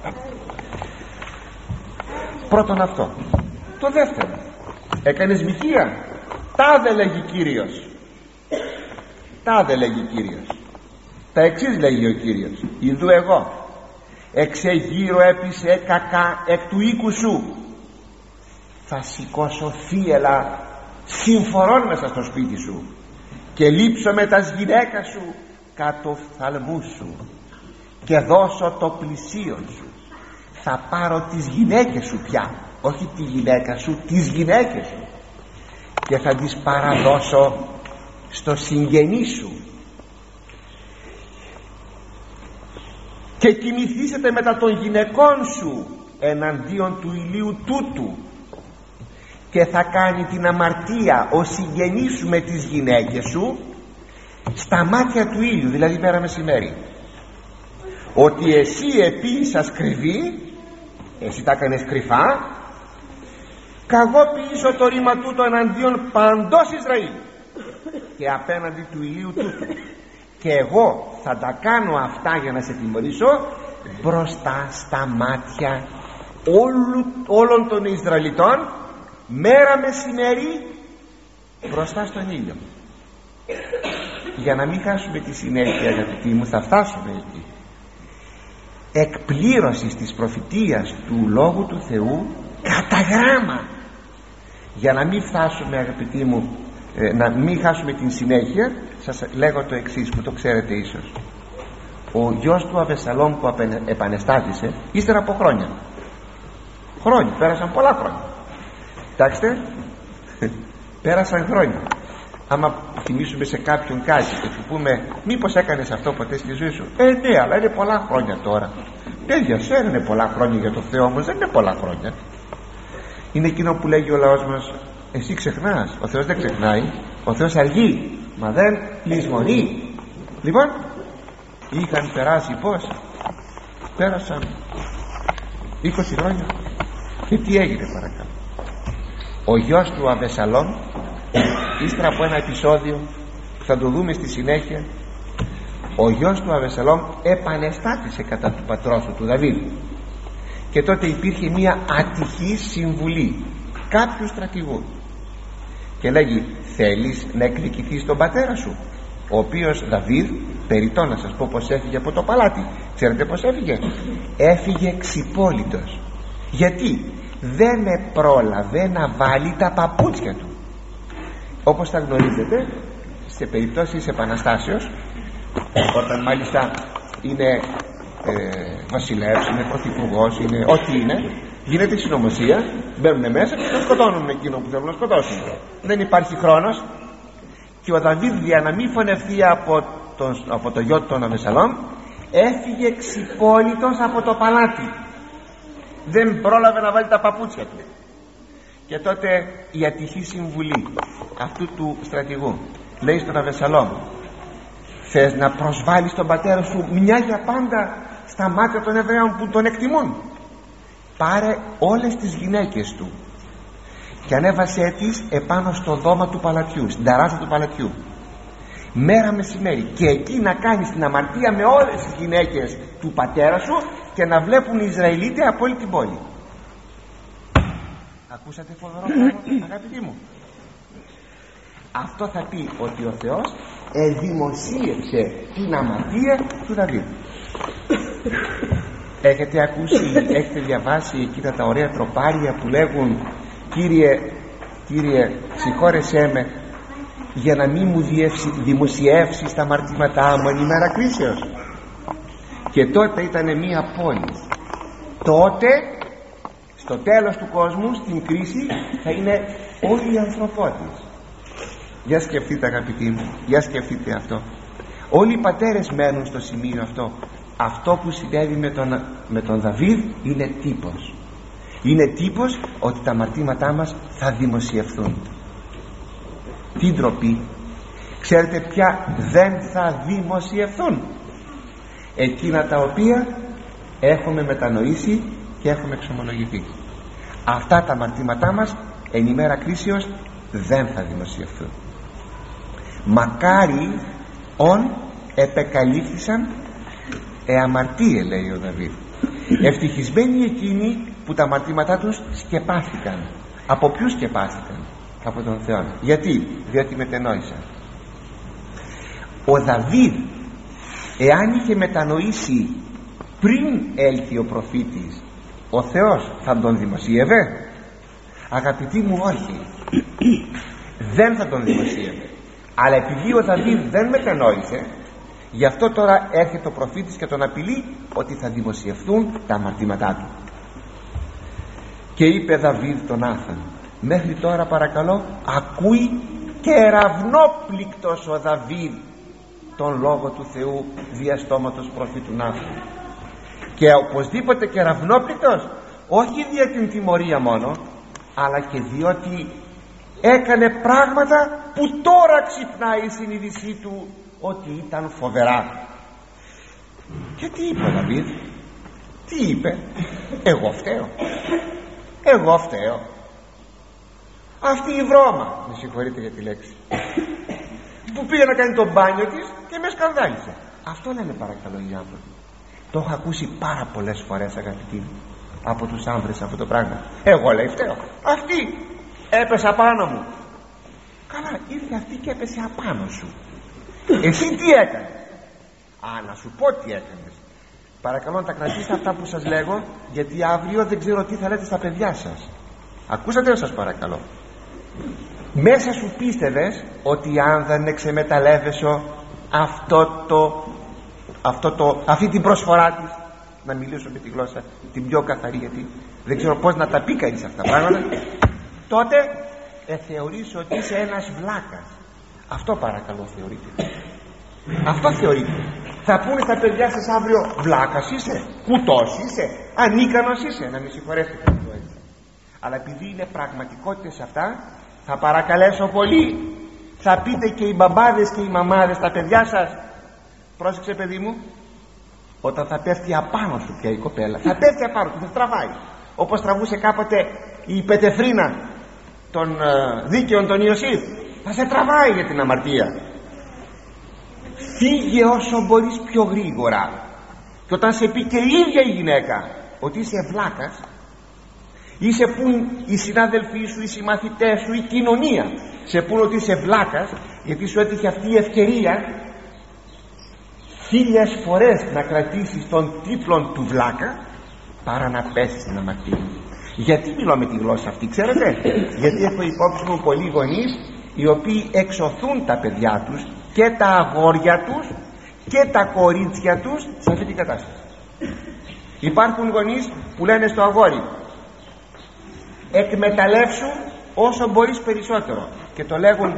Πρώτον αυτό. Το δεύτερο, έκανες μοιχεία, τάδε λέγει Κύριος, τάδε λέγει Κύριος. Τα εξής λέγει ο Κύριος, ιδού εγώ εξεγείρω έπεισε κακά εκ του οίκου σου. θα σηκώσω θύελα συμφορών μέσα στο σπίτι σου και λείψω με τα γυναίκα σου κάτω φθαλμού σου και δώσω το πλησίον σου. Θα πάρω τις γυναίκες σου πια, όχι τη γυναίκα σου, τις γυναίκες σου, και θα τις παραδώσω στο συγγενή σου και κοιμηθήσετε μετά των γυναικών σου εναντίον του ηλίου τούτου, και θα κάνει την αμαρτία ο συγγενής σου με τις γυναίκες σου στα μάτια του ήλιου, δηλαδή μέρα μεσημέρι, ότι εσύ επίησας κρυβή, εσύ τα έκανες κρυφά, καγώ ποιήσω το ρήμα τούτο εναντίον παντός Ισραήλ και απέναντι του ηλίου τούτου, και εγώ θα τα κάνω αυτά για να σε τιμωρήσω μπροστά στα μάτια όλων των Ισραηλιτών μέρα μεσημέρι μπροστά στον ήλιο. Για να μην χάσουμε τη συνέχεια, αγαπητοί μου, θα φτάσουμε εκεί. Εκπλήρωση της προφητείας του Λόγου του Θεού κατά γράμμα. Για να μην φτάσουμε, αγαπητοί μου, να μην χάσουμε την συνέχεια, σας λέγω το εξής που το ξέρετε ίσως. Ο γιος του Αβεσσαλόμ που επανεστάθησε ύστερα από χρόνια, πέρασαν πολλά χρόνια, κοιτάξτε, πέρασαν χρόνια. Άμα θυμίσουμε σε κάποιον κάτι και του πούμε μήπως έκανες αυτό ποτέ στη ζωή σου, ναι, αλλά είναι πολλά χρόνια τώρα. Για σένα είναι πολλά χρόνια, για το Θεό όμως δεν είναι πολλά χρόνια. Είναι εκείνο που λέγει ο λαός μας, εσύ ξεχνάς, ο Θεός δεν ξεχνάει, ο Θεός αργεί, μα δεν λησμονεί. Λοιπόν, είχαν περάσει πώς, πέρασαν 20 χρόνια και τι έγινε παρακάτω? Ο γιος του Αβεσσαλόμ, ύστερα από ένα επεισόδιο που θα το δούμε στη συνέχεια, ο γιος του Αβεσσαλόμ επανεστάθησε κατά του πατρός του Δαβίδ, και τότε υπήρχε μια ατυχή συμβουλή κάποιου στρατηγού και λέγει, θέλεις να εκδικηθείς τον πατέρα σου, ο οποίος Δαβίδ, περιττό να σας πω πως έφυγε από το παλάτι. Ξέρετε πως έφυγε? Έφυγε ξυπόλυτος. Γιατί? Δεν πρόλαβε να βάλει τα παπούτσια του. Όπως τα γνωρίζετε, σε περιπτώσεις επαναστάσεως, όταν μάλιστα είναι βασιλεύς, είναι πρωθυπουργός, είναι ό,τι είναι, γίνεται συνωμοσία, μπαίνουν μέσα και τον σκοτώνουν εκείνο που θέλουν να σκοτώσουν. Δεν υπάρχει χρόνος, και ο Δαβίδ, για να μην φωνευτεί από το γιο του τον Αβεσσαλόμ, έφυγε ξυπόλυτος από το παλάτι. Δεν πρόλαβε να βάλει τα παπούτσια του. Και τότε η ατυχή συμβουλή αυτού του στρατηγού λέει στον Αβεσσαλόμ, θες να προσβάλλεις τον πατέρα σου μια για πάντα στα μάτια των Εβραίων που τον εκτιμούν? Πάρε όλες τις γυναίκες του και ανέβασέ τις επάνω στο δώμα του παλατιού, στην ταράτσα του παλατιού, μέρα μεσημέρι, και εκεί να κάνεις την αμαρτία με όλες τις γυναίκες του πατέρα σου και να βλέπουν οι Ισραηλίτες από όλη την πόλη. Ακούσατε φοβερό πράγμα, αγαπητοί μου? Αυτό θα πει ότι ο Θεός εδημοσίευσε την αμαρτία του Δαβίδ. Έχετε ακούσει, έχετε διαβάσει εκείνα τα ωραία τροπάρια που λέγουν, Κύριε συγχώρεσέ με για να μην μου δημοσιεύσεις τα αμαρτήματά μου εν ημέρα κρίσεως? Και τότε ήταν μία πόλη. Τότε στο τέλος του κόσμου, στην κρίση, θα είναι όλη η ανθρωπότης. Για σκεφτείτε, αγαπητοί μου, για σκεφτείτε αυτό. Όλοι οι πατέρες μένουν στο σημείο αυτό. Αυτό που συνέβη με τον Δαβίδ είναι τύπος. Είναι τύπος ότι τα αμαρτήματά μας θα δημοσιευθούν. Τι ντροπή! Ξέρετε ποια δεν θα δημοσιευθούν? Εκείνα τα οποία έχουμε μετανοήσει και έχουμε εξομολογηθεί. Αυτά τα αμαρτήματά μας εν ημέρα κρίσεως δεν θα δημοσιευθούν. Μακάρι ον επεκαλύφθησαν αμαρτίε, λέει ο Δαβίδ. Ευτυχισμένοι εκείνοι που τα αμαρτήματά τους σκεπάστηκαν. Από ποιους σκεπάστηκαν? Από τον Θεό. Γιατί? Διότι μετενόησαν. Ο Δαβίδ, εάν είχε μετανοήσει πριν έλθει ο προφήτης, ο Θεός θα τον δημοσίευε? Αγαπητοί μου, όχι. Δεν θα τον δημοσίευε. Αλλά επειδή ο Δαβίδ δεν μετανόησε, γι' αυτό τώρα έρχεται ο προφήτης και τον απειλεί ότι θα δημοσιευθούν τα αμαρτήματά του. Και είπε Δαβίδ τον Νάθαν. Μέχρι τώρα παρακαλώ ακούει κεραυνόπληκτος ο Δαβίδ τον λόγο του Θεού δια στόματος προφήτου Νάθαν. Και οπωσδήποτε κεραυνόπληκτος, όχι δια την τιμωρία μόνο, αλλά και διότι έκανε πράγματα που τώρα ξυπνάει η συνείδησή του ότι ήταν φοβερά. Και τι είπε ο Δαβίδ? Τι είπε? Εγώ φταίω. Εγώ φταίω. Αυτή η βρώμα, με συγχωρείτε για τη λέξη, που πήγε να κάνει το μπάνιο της και με σκανδάλισε. Αυτό λένε παρακαλώ οι άνθρωποι. Το έχω ακούσει πάρα πολλές φορές, αγαπητοί μου, από τους άνδρες αυτό το πράγμα. Εγώ, λέει, φταίω. Αυτή έπεσε απάνω μου. Καλά, ήρθε αυτή και έπεσε απάνω σου. Εσύ τι έκανες? Να σου πω τι έκανες. Παρακαλώ να τα κρατήσετε αυτά που σας λέγω, γιατί αύριο δεν ξέρω τι θα λέτε στα παιδιά σας. Ακούσατε, σας παρακαλώ. Μέσα σου πίστευες ότι αν δεν εξεμεταλλεύεσαι αυτή την προσφορά της, να μιλήσω με τη γλώσσα την πιο καθαρή, γιατί δεν ξέρω πώς να τα πει κανείς αυτά τα πράγματα, τότε θεωρείς ότι είσαι ένας βλάκας. Αυτό παρακαλώ θεωρείτε. Αυτό θεωρείτε. Θα πούνε στα παιδιά σας αύριο, βλάκας είσαι, κουτός είσαι, ανίκανος είσαι, να με συγχωρέσετε που το έτσι. Αλλά επειδή είναι πραγματικότητες αυτά, θα παρακαλέσω πολύ, θα πείτε και οι μπαμπάδες και οι μαμάδες στα παιδιά σας, πρόσεξε παιδί μου, όταν θα πέφτει απάνω σου πια η κοπέλα, θα πέφτει απάνω του, θα τραβάει, όπως τραβούσε κάποτε η Πετεφρίνα των δίκαιων των Ιωσήφ, θα σε τραβάει για την αμαρτία. Φύγε όσο μπορείς πιο γρήγορα. Και όταν σε πει και η ίδια η γυναίκα ότι είσαι βλάκας, είσαι που οι συνάδελφοί σου, οι συμμαθητές σου, η κοινωνία σε πούν ότι είσαι βλάκας, γιατί σου έτυχε αυτή η ευκαιρία 1000 φορές να κρατήσεις τον τίτλο του βλάκα παρά να πέσεις στην αμαρτία. Γιατί μιλώ με τη γλώσσα αυτή, ξέρετε? Γιατί έχω υπόψη μου πολλοί γονείς οι οποίοι εξωθούν τα παιδιά τους και τα αγόρια τους και τα κορίτσια τους σε αυτή την κατάσταση. Υπάρχουν γονείς που λένε στο αγόρι, εκμεταλλεύσου όσο μπορείς περισσότερο, και το λέγουν,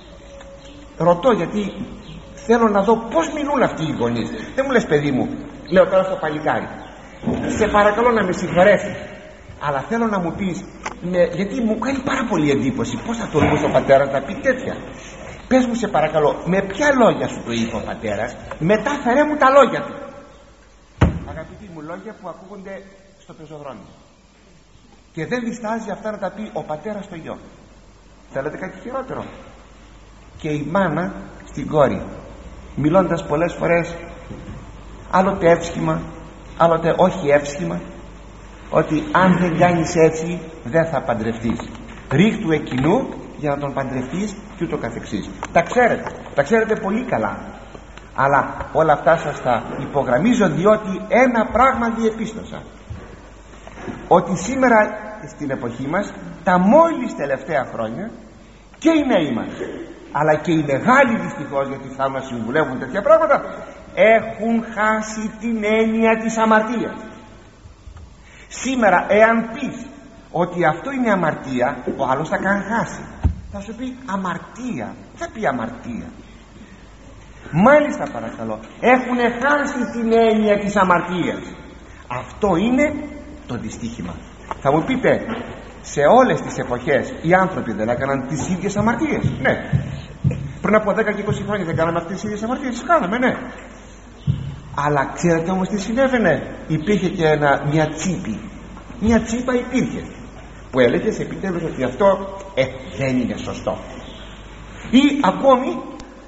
ρωτώ γιατί θέλω να δω πως μιλούν αυτοί οι γονείς. Δεν μου λες παιδί μου, λέω τώρα στο παλικάρι, σε παρακαλώ να με συγχωρέσεις, αλλά θέλω να μου πεις, γιατί μου κάνει πάρα πολύ εντύπωση πως θα τολμούσε ο πατέρας να πει τέτοια. Πες μου σε παρακαλώ, με ποια λόγια σου το είπε ο πατέρας, μετά φέρε μου τα λόγια του. Αγαπητοί μου, λόγια που ακούγονται στο πεζοδρόμιο. Και δεν διστάζει αυτά να τα πει ο πατέρας στο γιο. Θέλετε κάτι χειρότερο? Και η μάνα στην κόρη, μιλώντας πολλές φορές, άλλοτε εύσχημα, άλλοτε όχι εύσχημα, ότι αν δεν κάνεις έτσι δεν θα παντρευτείς. Ρίχτου εκείνου για να τον παντρευτείς και ούτω καθεξής. Τα ξέρετε πολύ καλά. Αλλά όλα αυτά σας τα υπογραμμίζω, διότι ένα πράγμα διεπίστωσα, ότι σήμερα στην εποχή μας, τα μόλις τελευταία χρόνια, και οι νέοι μας αλλά και οι μεγάλοι, δυστυχώς, γιατί φτάνουν να συμβουλεύουν τέτοια πράγματα, έχουν χάσει την έννοια της αμαρτίας. Σήμερα εάν πεις ότι αυτό είναι αμαρτία, ο άλλος θα χάσει. Θα σου πει αμαρτία, θα πει αμαρτία. Μάλιστα παρακαλώ, έχουν χάσει την έννοια της αμαρτίας. Αυτό είναι το δυστύχημα. Θα μου πείτε, σε όλες τις εποχές οι άνθρωποι δεν έκαναν τις ίδιες αμαρτίες? Ναι. Πριν από 10 και 20 χρόνια δεν κάναμε αυτές τις ίδιες αμαρτίες? Τις κάναμε, ναι. Αλλά ξέρετε όμως τι συνέβαινε? Υπήρχε και μια τσίπη. Μια τσίπα υπήρχε που έλεγες επιτέλους ότι αυτό δεν είναι σωστό. Ή ακόμη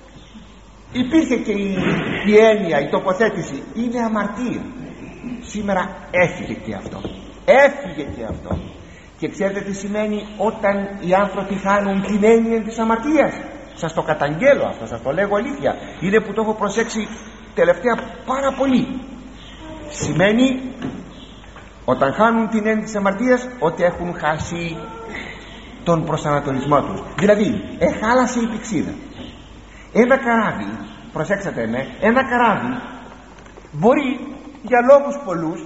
υπήρχε και η έννοια, η τοποθέτηση, είναι αμαρτία. Σήμερα έφυγε και αυτό. Έφυγε και αυτό. Και ξέρετε τι σημαίνει όταν οι άνθρωποι χάνουν την έννοια της αμαρτίας? Σας το καταγγέλλω αυτό, σας το λέγω αλήθεια. Είναι που το έχω προσέξει τελευταία πάρα πολύ. Σημαίνει όταν χάνουν την έννοια της αμαρτίας ότι έχουν χάσει τον προσανατολισμό τους. Δηλαδή εχάλασε η πηξίδα. Ένα καράβι, προσέξατε με, ένα καράβι μπορεί για λόγους πολλούς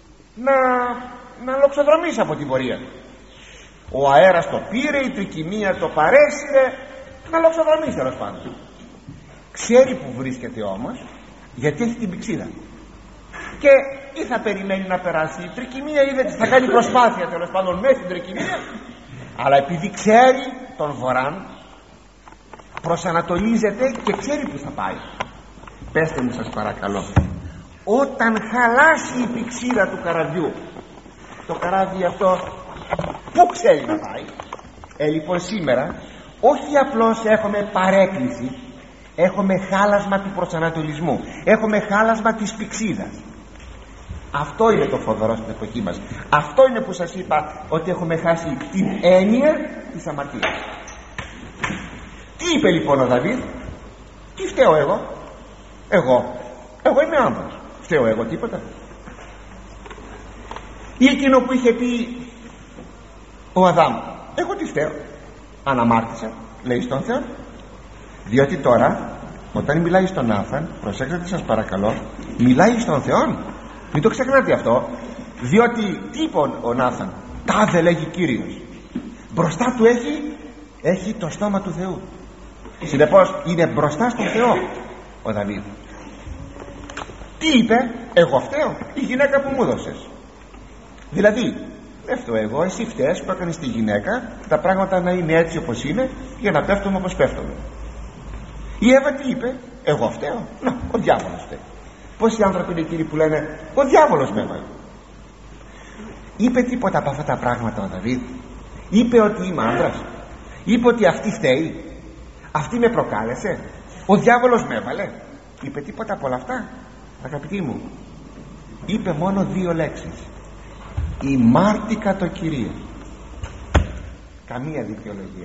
να λοξοδρομήσει από την πορεία. Ο αέρας το πήρε, η τρικυμία το παρέσυρε, να λοξοδρομήσει τέλος πάντων. Ξέρει που βρίσκεται όμως, γιατί έχει την πηξίδα. Και ή θα περιμένει να περάσει η τρικυμία ή θα κάνει προσπάθεια τέλος πάντων μέσα στην τρικυμία, αλλά επειδή ξέρει τον βοράν, προσανατολίζεται και ξέρει που θα πάει. Πέστε μου σας παρακαλώ, όταν χαλάσει η πηξίδα του καραβιού, το καράβι αυτό πού ξέρει να πάει? Λοιπόν σήμερα όχι απλώς έχουμε παρέκκληση, έχουμε χάλασμα του προσανατολισμού, έχουμε χάλασμα της πηξίδας. Αυτό είναι το φοβερό στην εποχή μας. Αυτό είναι που σας είπα ότι έχουμε χάσει την έννοια της αμαρτίας. Τι είπε λοιπόν ο Δαβίδ? Τι φταίω εγώ είμαι άνθρωπος, φταίω εγώ τίποτα? Ή εκείνο που είχε πει ο Αδάμ, εγώ τι φταίω? Αναμάρτησα, λέει στον Θεό. Διότι τώρα όταν μιλάει στον Νάθαν, προσέξτε σας παρακαλώ, μιλάει στον Θεό. Μην το ξεχνάτε αυτό. Διότι τι είπε ο Νάθαν? Τάδε λέγει Κύριος. Μπροστά του έχει το στόμα του Θεού. Συνεπώς είναι μπροστά στον Θεό ο Δαβίδ. Τι είπε? Εγώ φταίω, η γυναίκα που μου έδωσες. Δηλαδή δεν φταίω εγώ, εσύ φταίς που έκανες τη γυναίκα τα πράγματα να είναι έτσι όπως είναι, για να πέφτουμε όπως πέφτουμε. Η Εύα τι είπε? Εγώ φταίω. Να, ο διάβολος φταίει. Πόσοι άνθρωποι είναι κύριοι που λένε ο διάβολος με έβαλε? Είπε τίποτα από αυτά τα πράγματα ο Δαβίδ? Είπε ότι είμαι άντρας? Είπε ότι αυτή φταίει? Αυτή με προκάλεσε? Ο διάβολος με έβαλε? Είπε τίποτα από όλα αυτά? Αγαπητοί μου, είπε μόνο δύο λέξεις: ημάρτηκα το Κυρίο. Καμία δικαιολογία.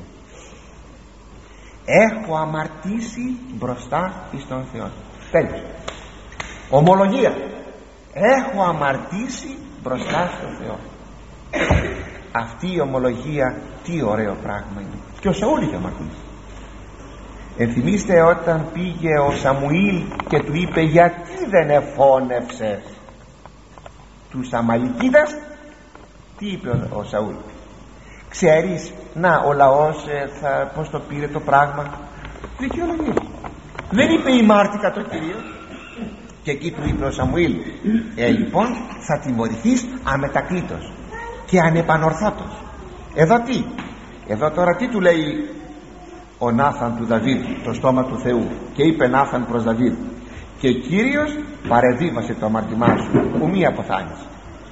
Έχω αμαρτήσει μπροστά εις τον Θεό. Τέλος. Ομολογία. Έχω αμαρτήσει μπροστά στον Θεό. Αυτή η ομολογία τι ωραίο πράγμα είναι. Και ο Σαούλ είχε αμαρτήσει. Ενθυμίστε όταν πήγε ο Σαμουήλ και του είπε γιατί δεν εφώνευσες τους Αμαλικίδας? Τι είπε ο Σαούλ? Ξέρεις, να ο λαός πως το πήρε το πράγμα? Δικαιολογία. Δεν είπε ημάρτηκα το Κυρίο. Και εκεί του είπε ο Σαμουήλ λοιπόν θα τιμωρηθείς αμετακλήτως και ανεπανορθώτως. Εδώ τι? Εδώ τώρα τι του λέει ο Νάθαν του Δαβίδ, το στόμα του Θεού? Και είπε Νάθαν προς Δαβίδ, και Κύριος παρεδίβασε το αμάρτημά σου, που μη αποθάνεις.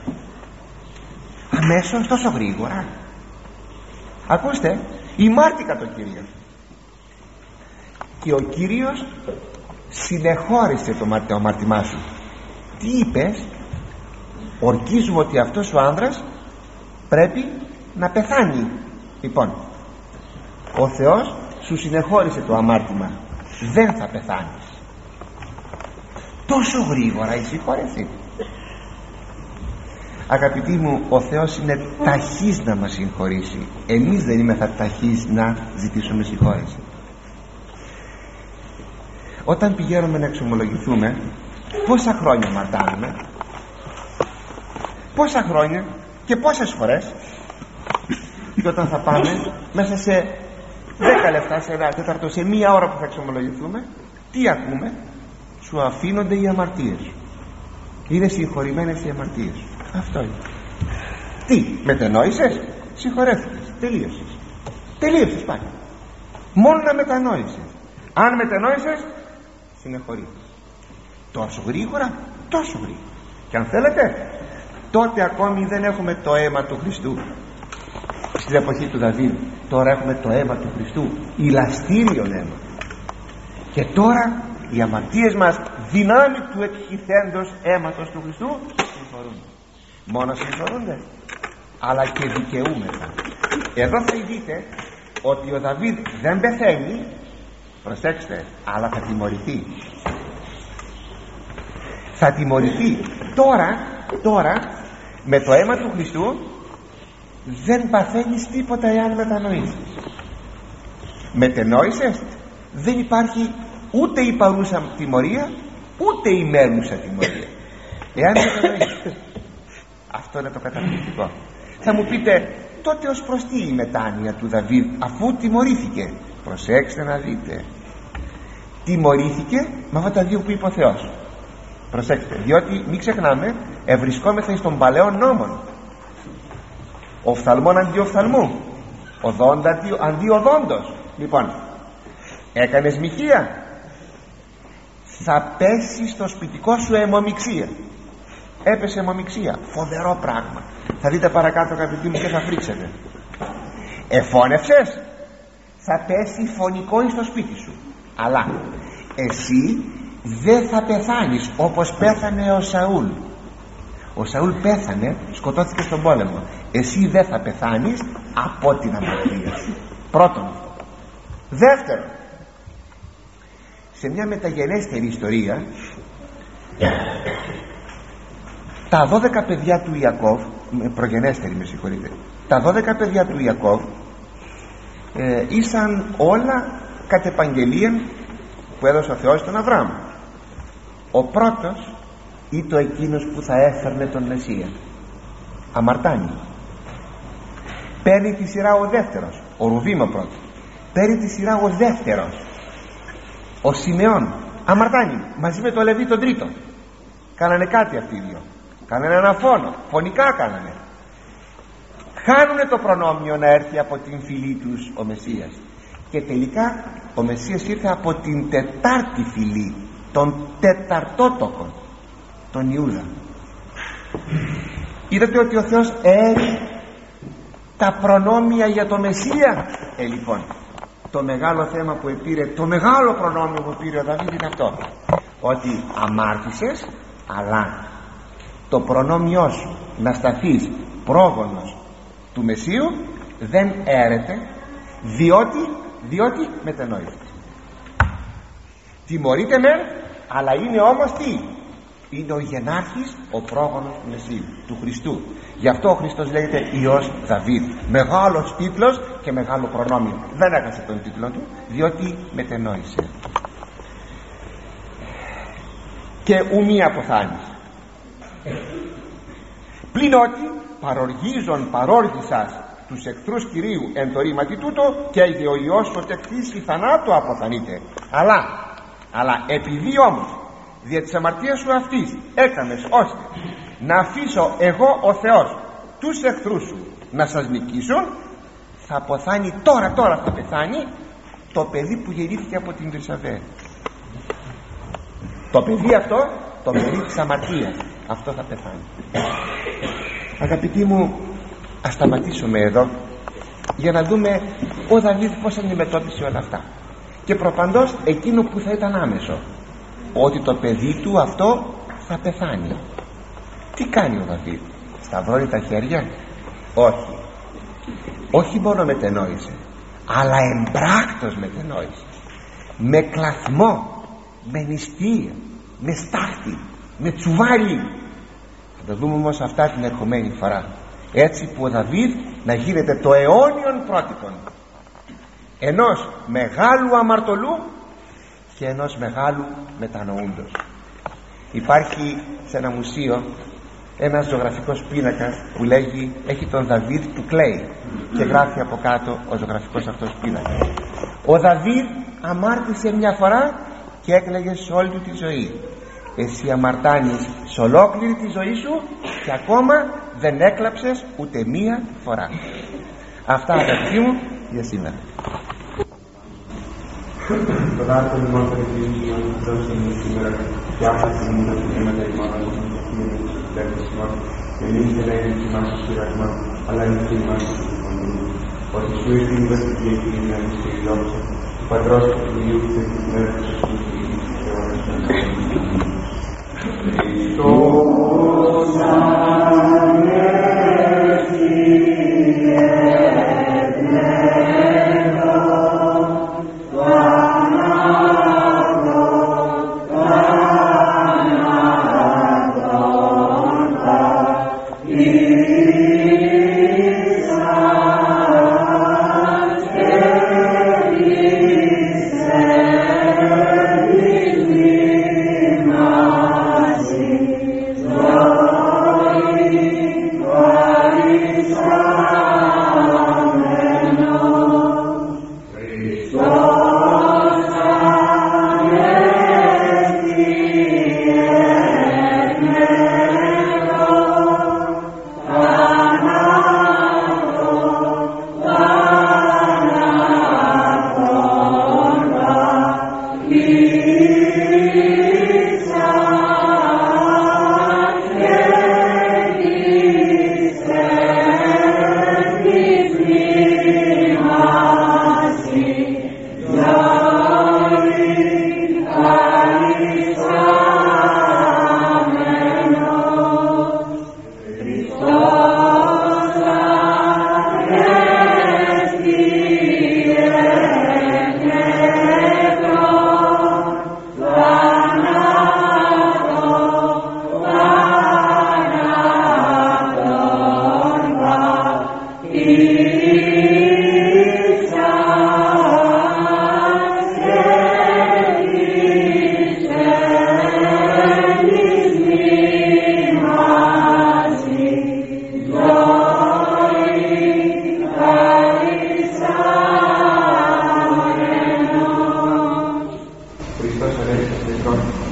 Αμέσως, τόσο γρήγορα. Ακούστε, ημάρτηκα το Κύριο. Και ο Κύριος συνεχώρησε το αμάρτημά σου. Τι είπες? Ορκίζουμε ότι αυτός ο άνδρας πρέπει να πεθάνει. Λοιπόν, ο Θεός σου συνεχώρησε το αμάρτημα, δεν θα πεθάνεις. Τόσο γρήγορα η συγχώρεση. Αγαπητοί μου, ο Θεός είναι ταχύς να μας συγχωρήσει. Εμείς δεν είμαστε ταχύς να ζητήσουμε συγχώρεση. Όταν πηγαίνουμε να εξομολογηθούμε, πόσα χρόνια αμαρτάνουμε? Πόσα χρόνια και πόσες φορές? Και όταν θα πάμε μέσα σε 10 λεπτά, σε ένα τέταρτο, σε μία ώρα που θα εξομολογηθούμε, τι ακούμε? Σου αφήνονται οι αμαρτίες σου, είναι συγχωρημένες οι αμαρτίες σου. Αυτό είναι. Τι, μετενόησες? Συγχωρέθηκες, τελείωσες πάλι. Μόνο να μετανόησες. Αν μετενόησες, συνεχωρείς. Τόσο γρήγορα, τόσο γρήγορα. Και αν θέλετε, τότε ακόμη δεν έχουμε το αίμα του Χριστού. Στην εποχή του Δαβίδ τώρα έχουμε το αίμα του Χριστού, ηλαστήριον αίμα. Και τώρα οι αμαρτίες μας, δυνάμει του εκχυθέντος αίματος του Χριστού, συγχωρούνται. Μόνο συγχωρούνται, αλλά και δικαιούμεθα. Εδώ θα δείτε ότι ο Δαβίδ δεν πεθαίνει, προσέξτε, αλλά θα τιμωρηθεί. Θα τιμωρηθεί. Τώρα με το αίμα του Χριστού δεν παθαίνεις τίποτα εάν μετανοήσεις. Μετενόησες, δεν υπάρχει ούτε η παρούσα τιμωρία ούτε η μένουσα τιμωρία εάν μετανοήσεις. Αυτό είναι το καταπληκτικό. Θα μου πείτε, τότε ως προς τι η μετάνοια του Δαβίδ αφού τιμωρήθηκε? Προσέξτε να δείτε, τιμωρήθηκε με αυτά τα δύο που είπε ο Θεός. Προσέξτε, διότι μην ξεχνάμε, ευρισκόμεθα εις των παλαιών νόμων. Οφθαλμόν αντί οφθαλμού, οδόντα αντί οδόντος. Λοιπόν, έκανες μοιχεία, θα πέσει στο σπιτικό σου αιμομιξία. Έπεσε αιμομιξία, φοβερό πράγμα. Θα δείτε παρακάτω, αγαπητοί μου, και θα φρίξετε. Εφώνευσες, θα πέσει φωνικό στο σπίτι σου. Αλλά εσύ δεν θα πεθάνεις όπως πέθανε ο Σαούλ. Ο Σαούλ πέθανε, σκοτώθηκε στον πόλεμο. Εσύ δεν θα πεθάνεις από την αμαρτία σου. Πρώτον. Δεύτερον, σε μια μεταγενέστερη ιστορία, τα 12 παιδιά του Ιακώβ, προγενέστερη με συγχωρείτε, τα 12 παιδιά του Ιακώβ ήσαν όλα κατ' επαγγελία που έδωσε ο Θεός στον Αβραάμ. Ο πρώτος ήταν εκείνος που θα έφερνε τον Μεσσία. Αμαρτάνει. Παίρνει τη σειρά ο δεύτερος, ο Ρουβίμ ο πρώτος. Παίρνει τη σειρά ο δεύτερος, ο Σιμεών. Αμαρτάνει μαζί με το Λεβί τον τρίτο. Κάνανε κάτι αυτοί οι δύο, κάνανε ένα φόνο, φωνικά κάνανε. Χάνουνε το προνόμιο να έρθει από την φυλή τους ο Μεσσίας. Και τελικά ο Μεσσίας ήρθε από την τετάρτη φυλή, τον τεταρτότοκο, τον Ιούδα. Είδατε ότι ο Θεός έρει τα προνόμια για το Μεσσία. Λοιπόν, το μεγάλο θέμα που επήρε, το μεγάλο προνόμιο που πήρε ο Δαβίδ είναι αυτό, ότι αμάρτησες, αλλά το προνόμιό σου να σταθείς πρόγονος του Μεσσίου δεν έρεται, διότι μετενόησες. Τιμωρείται μεν, αλλά είναι όμως τι? Είναι ο γενάρχης, ο πρόγονος του Μεσσίου, του Χριστού. Γι' αυτό ο Χριστός λέγεται Υιός Δαβίδ. Μεγάλος τίτλος και μεγάλο προνόμιο. Δεν έχασε τον τίτλο του, διότι μετενόησε. Και ουμή αποθάνεις. Πλην ότι παρόργησας τους εχθρούς Κυρίου εν το ρήματι τούτο, και η ο Υιός ότι εκτίσει θανάτου αποθανείται. Αλλά επειδή όμως δια της αμαρτίας σου αυτής έκαμες ώστε να αφήσω εγώ ο Θεός τους εχθρούς σου να σας νικήσουν, θα αποθάνει τώρα θα πεθάνει το παιδί που γεννήθηκε από την Βυρσαβέ. Το παιδί αυτό, το παιδί της αμαρτίας, αυτό θα πεθάνει. Αγαπητοί μου, ας σταματήσουμε εδώ για να δούμε ο Δαβίδ πως αντιμετώπισε όλα αυτά. Και προπαντός εκείνο που θα ήταν άμεσο, ότι το παιδί του αυτό θα πεθάνει. Τι κάνει ο Δαβίδ? Σταυρώνει τα χέρια? Όχι μόνο μετενόησε, αλλά εμπράκτος μετενόησε, με κλαθμό, με νηστεία, με στάχτη, με τσουβάλι. Θα το δούμε όμως αυτά την ερχομένη φορά, έτσι που ο Δαβίδ να γίνεται το αιώνιον πρότυπον ενός μεγάλου αμαρτωλού και ενός μεγάλου μετανοούντος. Υπάρχει σε ένα μουσείο ένας ζωγραφικός πίνακας που λέγει, έχει τον Δαβίδ του Κλέη, και γράφει από κάτω ο ζωγραφικός αυτός πίνακας: ο Δαβίδ αμάρτησε μια φορά και έκλαιγε σε όλη του τη ζωή. Εσύ αμαρτάνεις σε ολόκληρη τη ζωή σου και ακόμα δεν έκλαψες ούτε μία φορά. Αυτά, αγαπητοί μου, για σήμερα. Το δάρκο ημών περιπλήσεων δώσε μου σήμερα και άφησε μου τα θύματα ημών από την ευθύνη της υπέρτης ημών, και μην και λέγει και μας ως πειρασμόν, αλλά είναι και ημάς ως υπομονή. Ότι σου ήρθε η βασική εκείνη και η δόξα του Πατρός και του Υιού και του Πνεύματος του Κυρίου και ώρας των αιώνων. Χριστός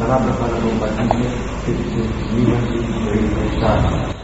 παράπλευρα να τον πατήσει και της ευθυμίας του Χριστά.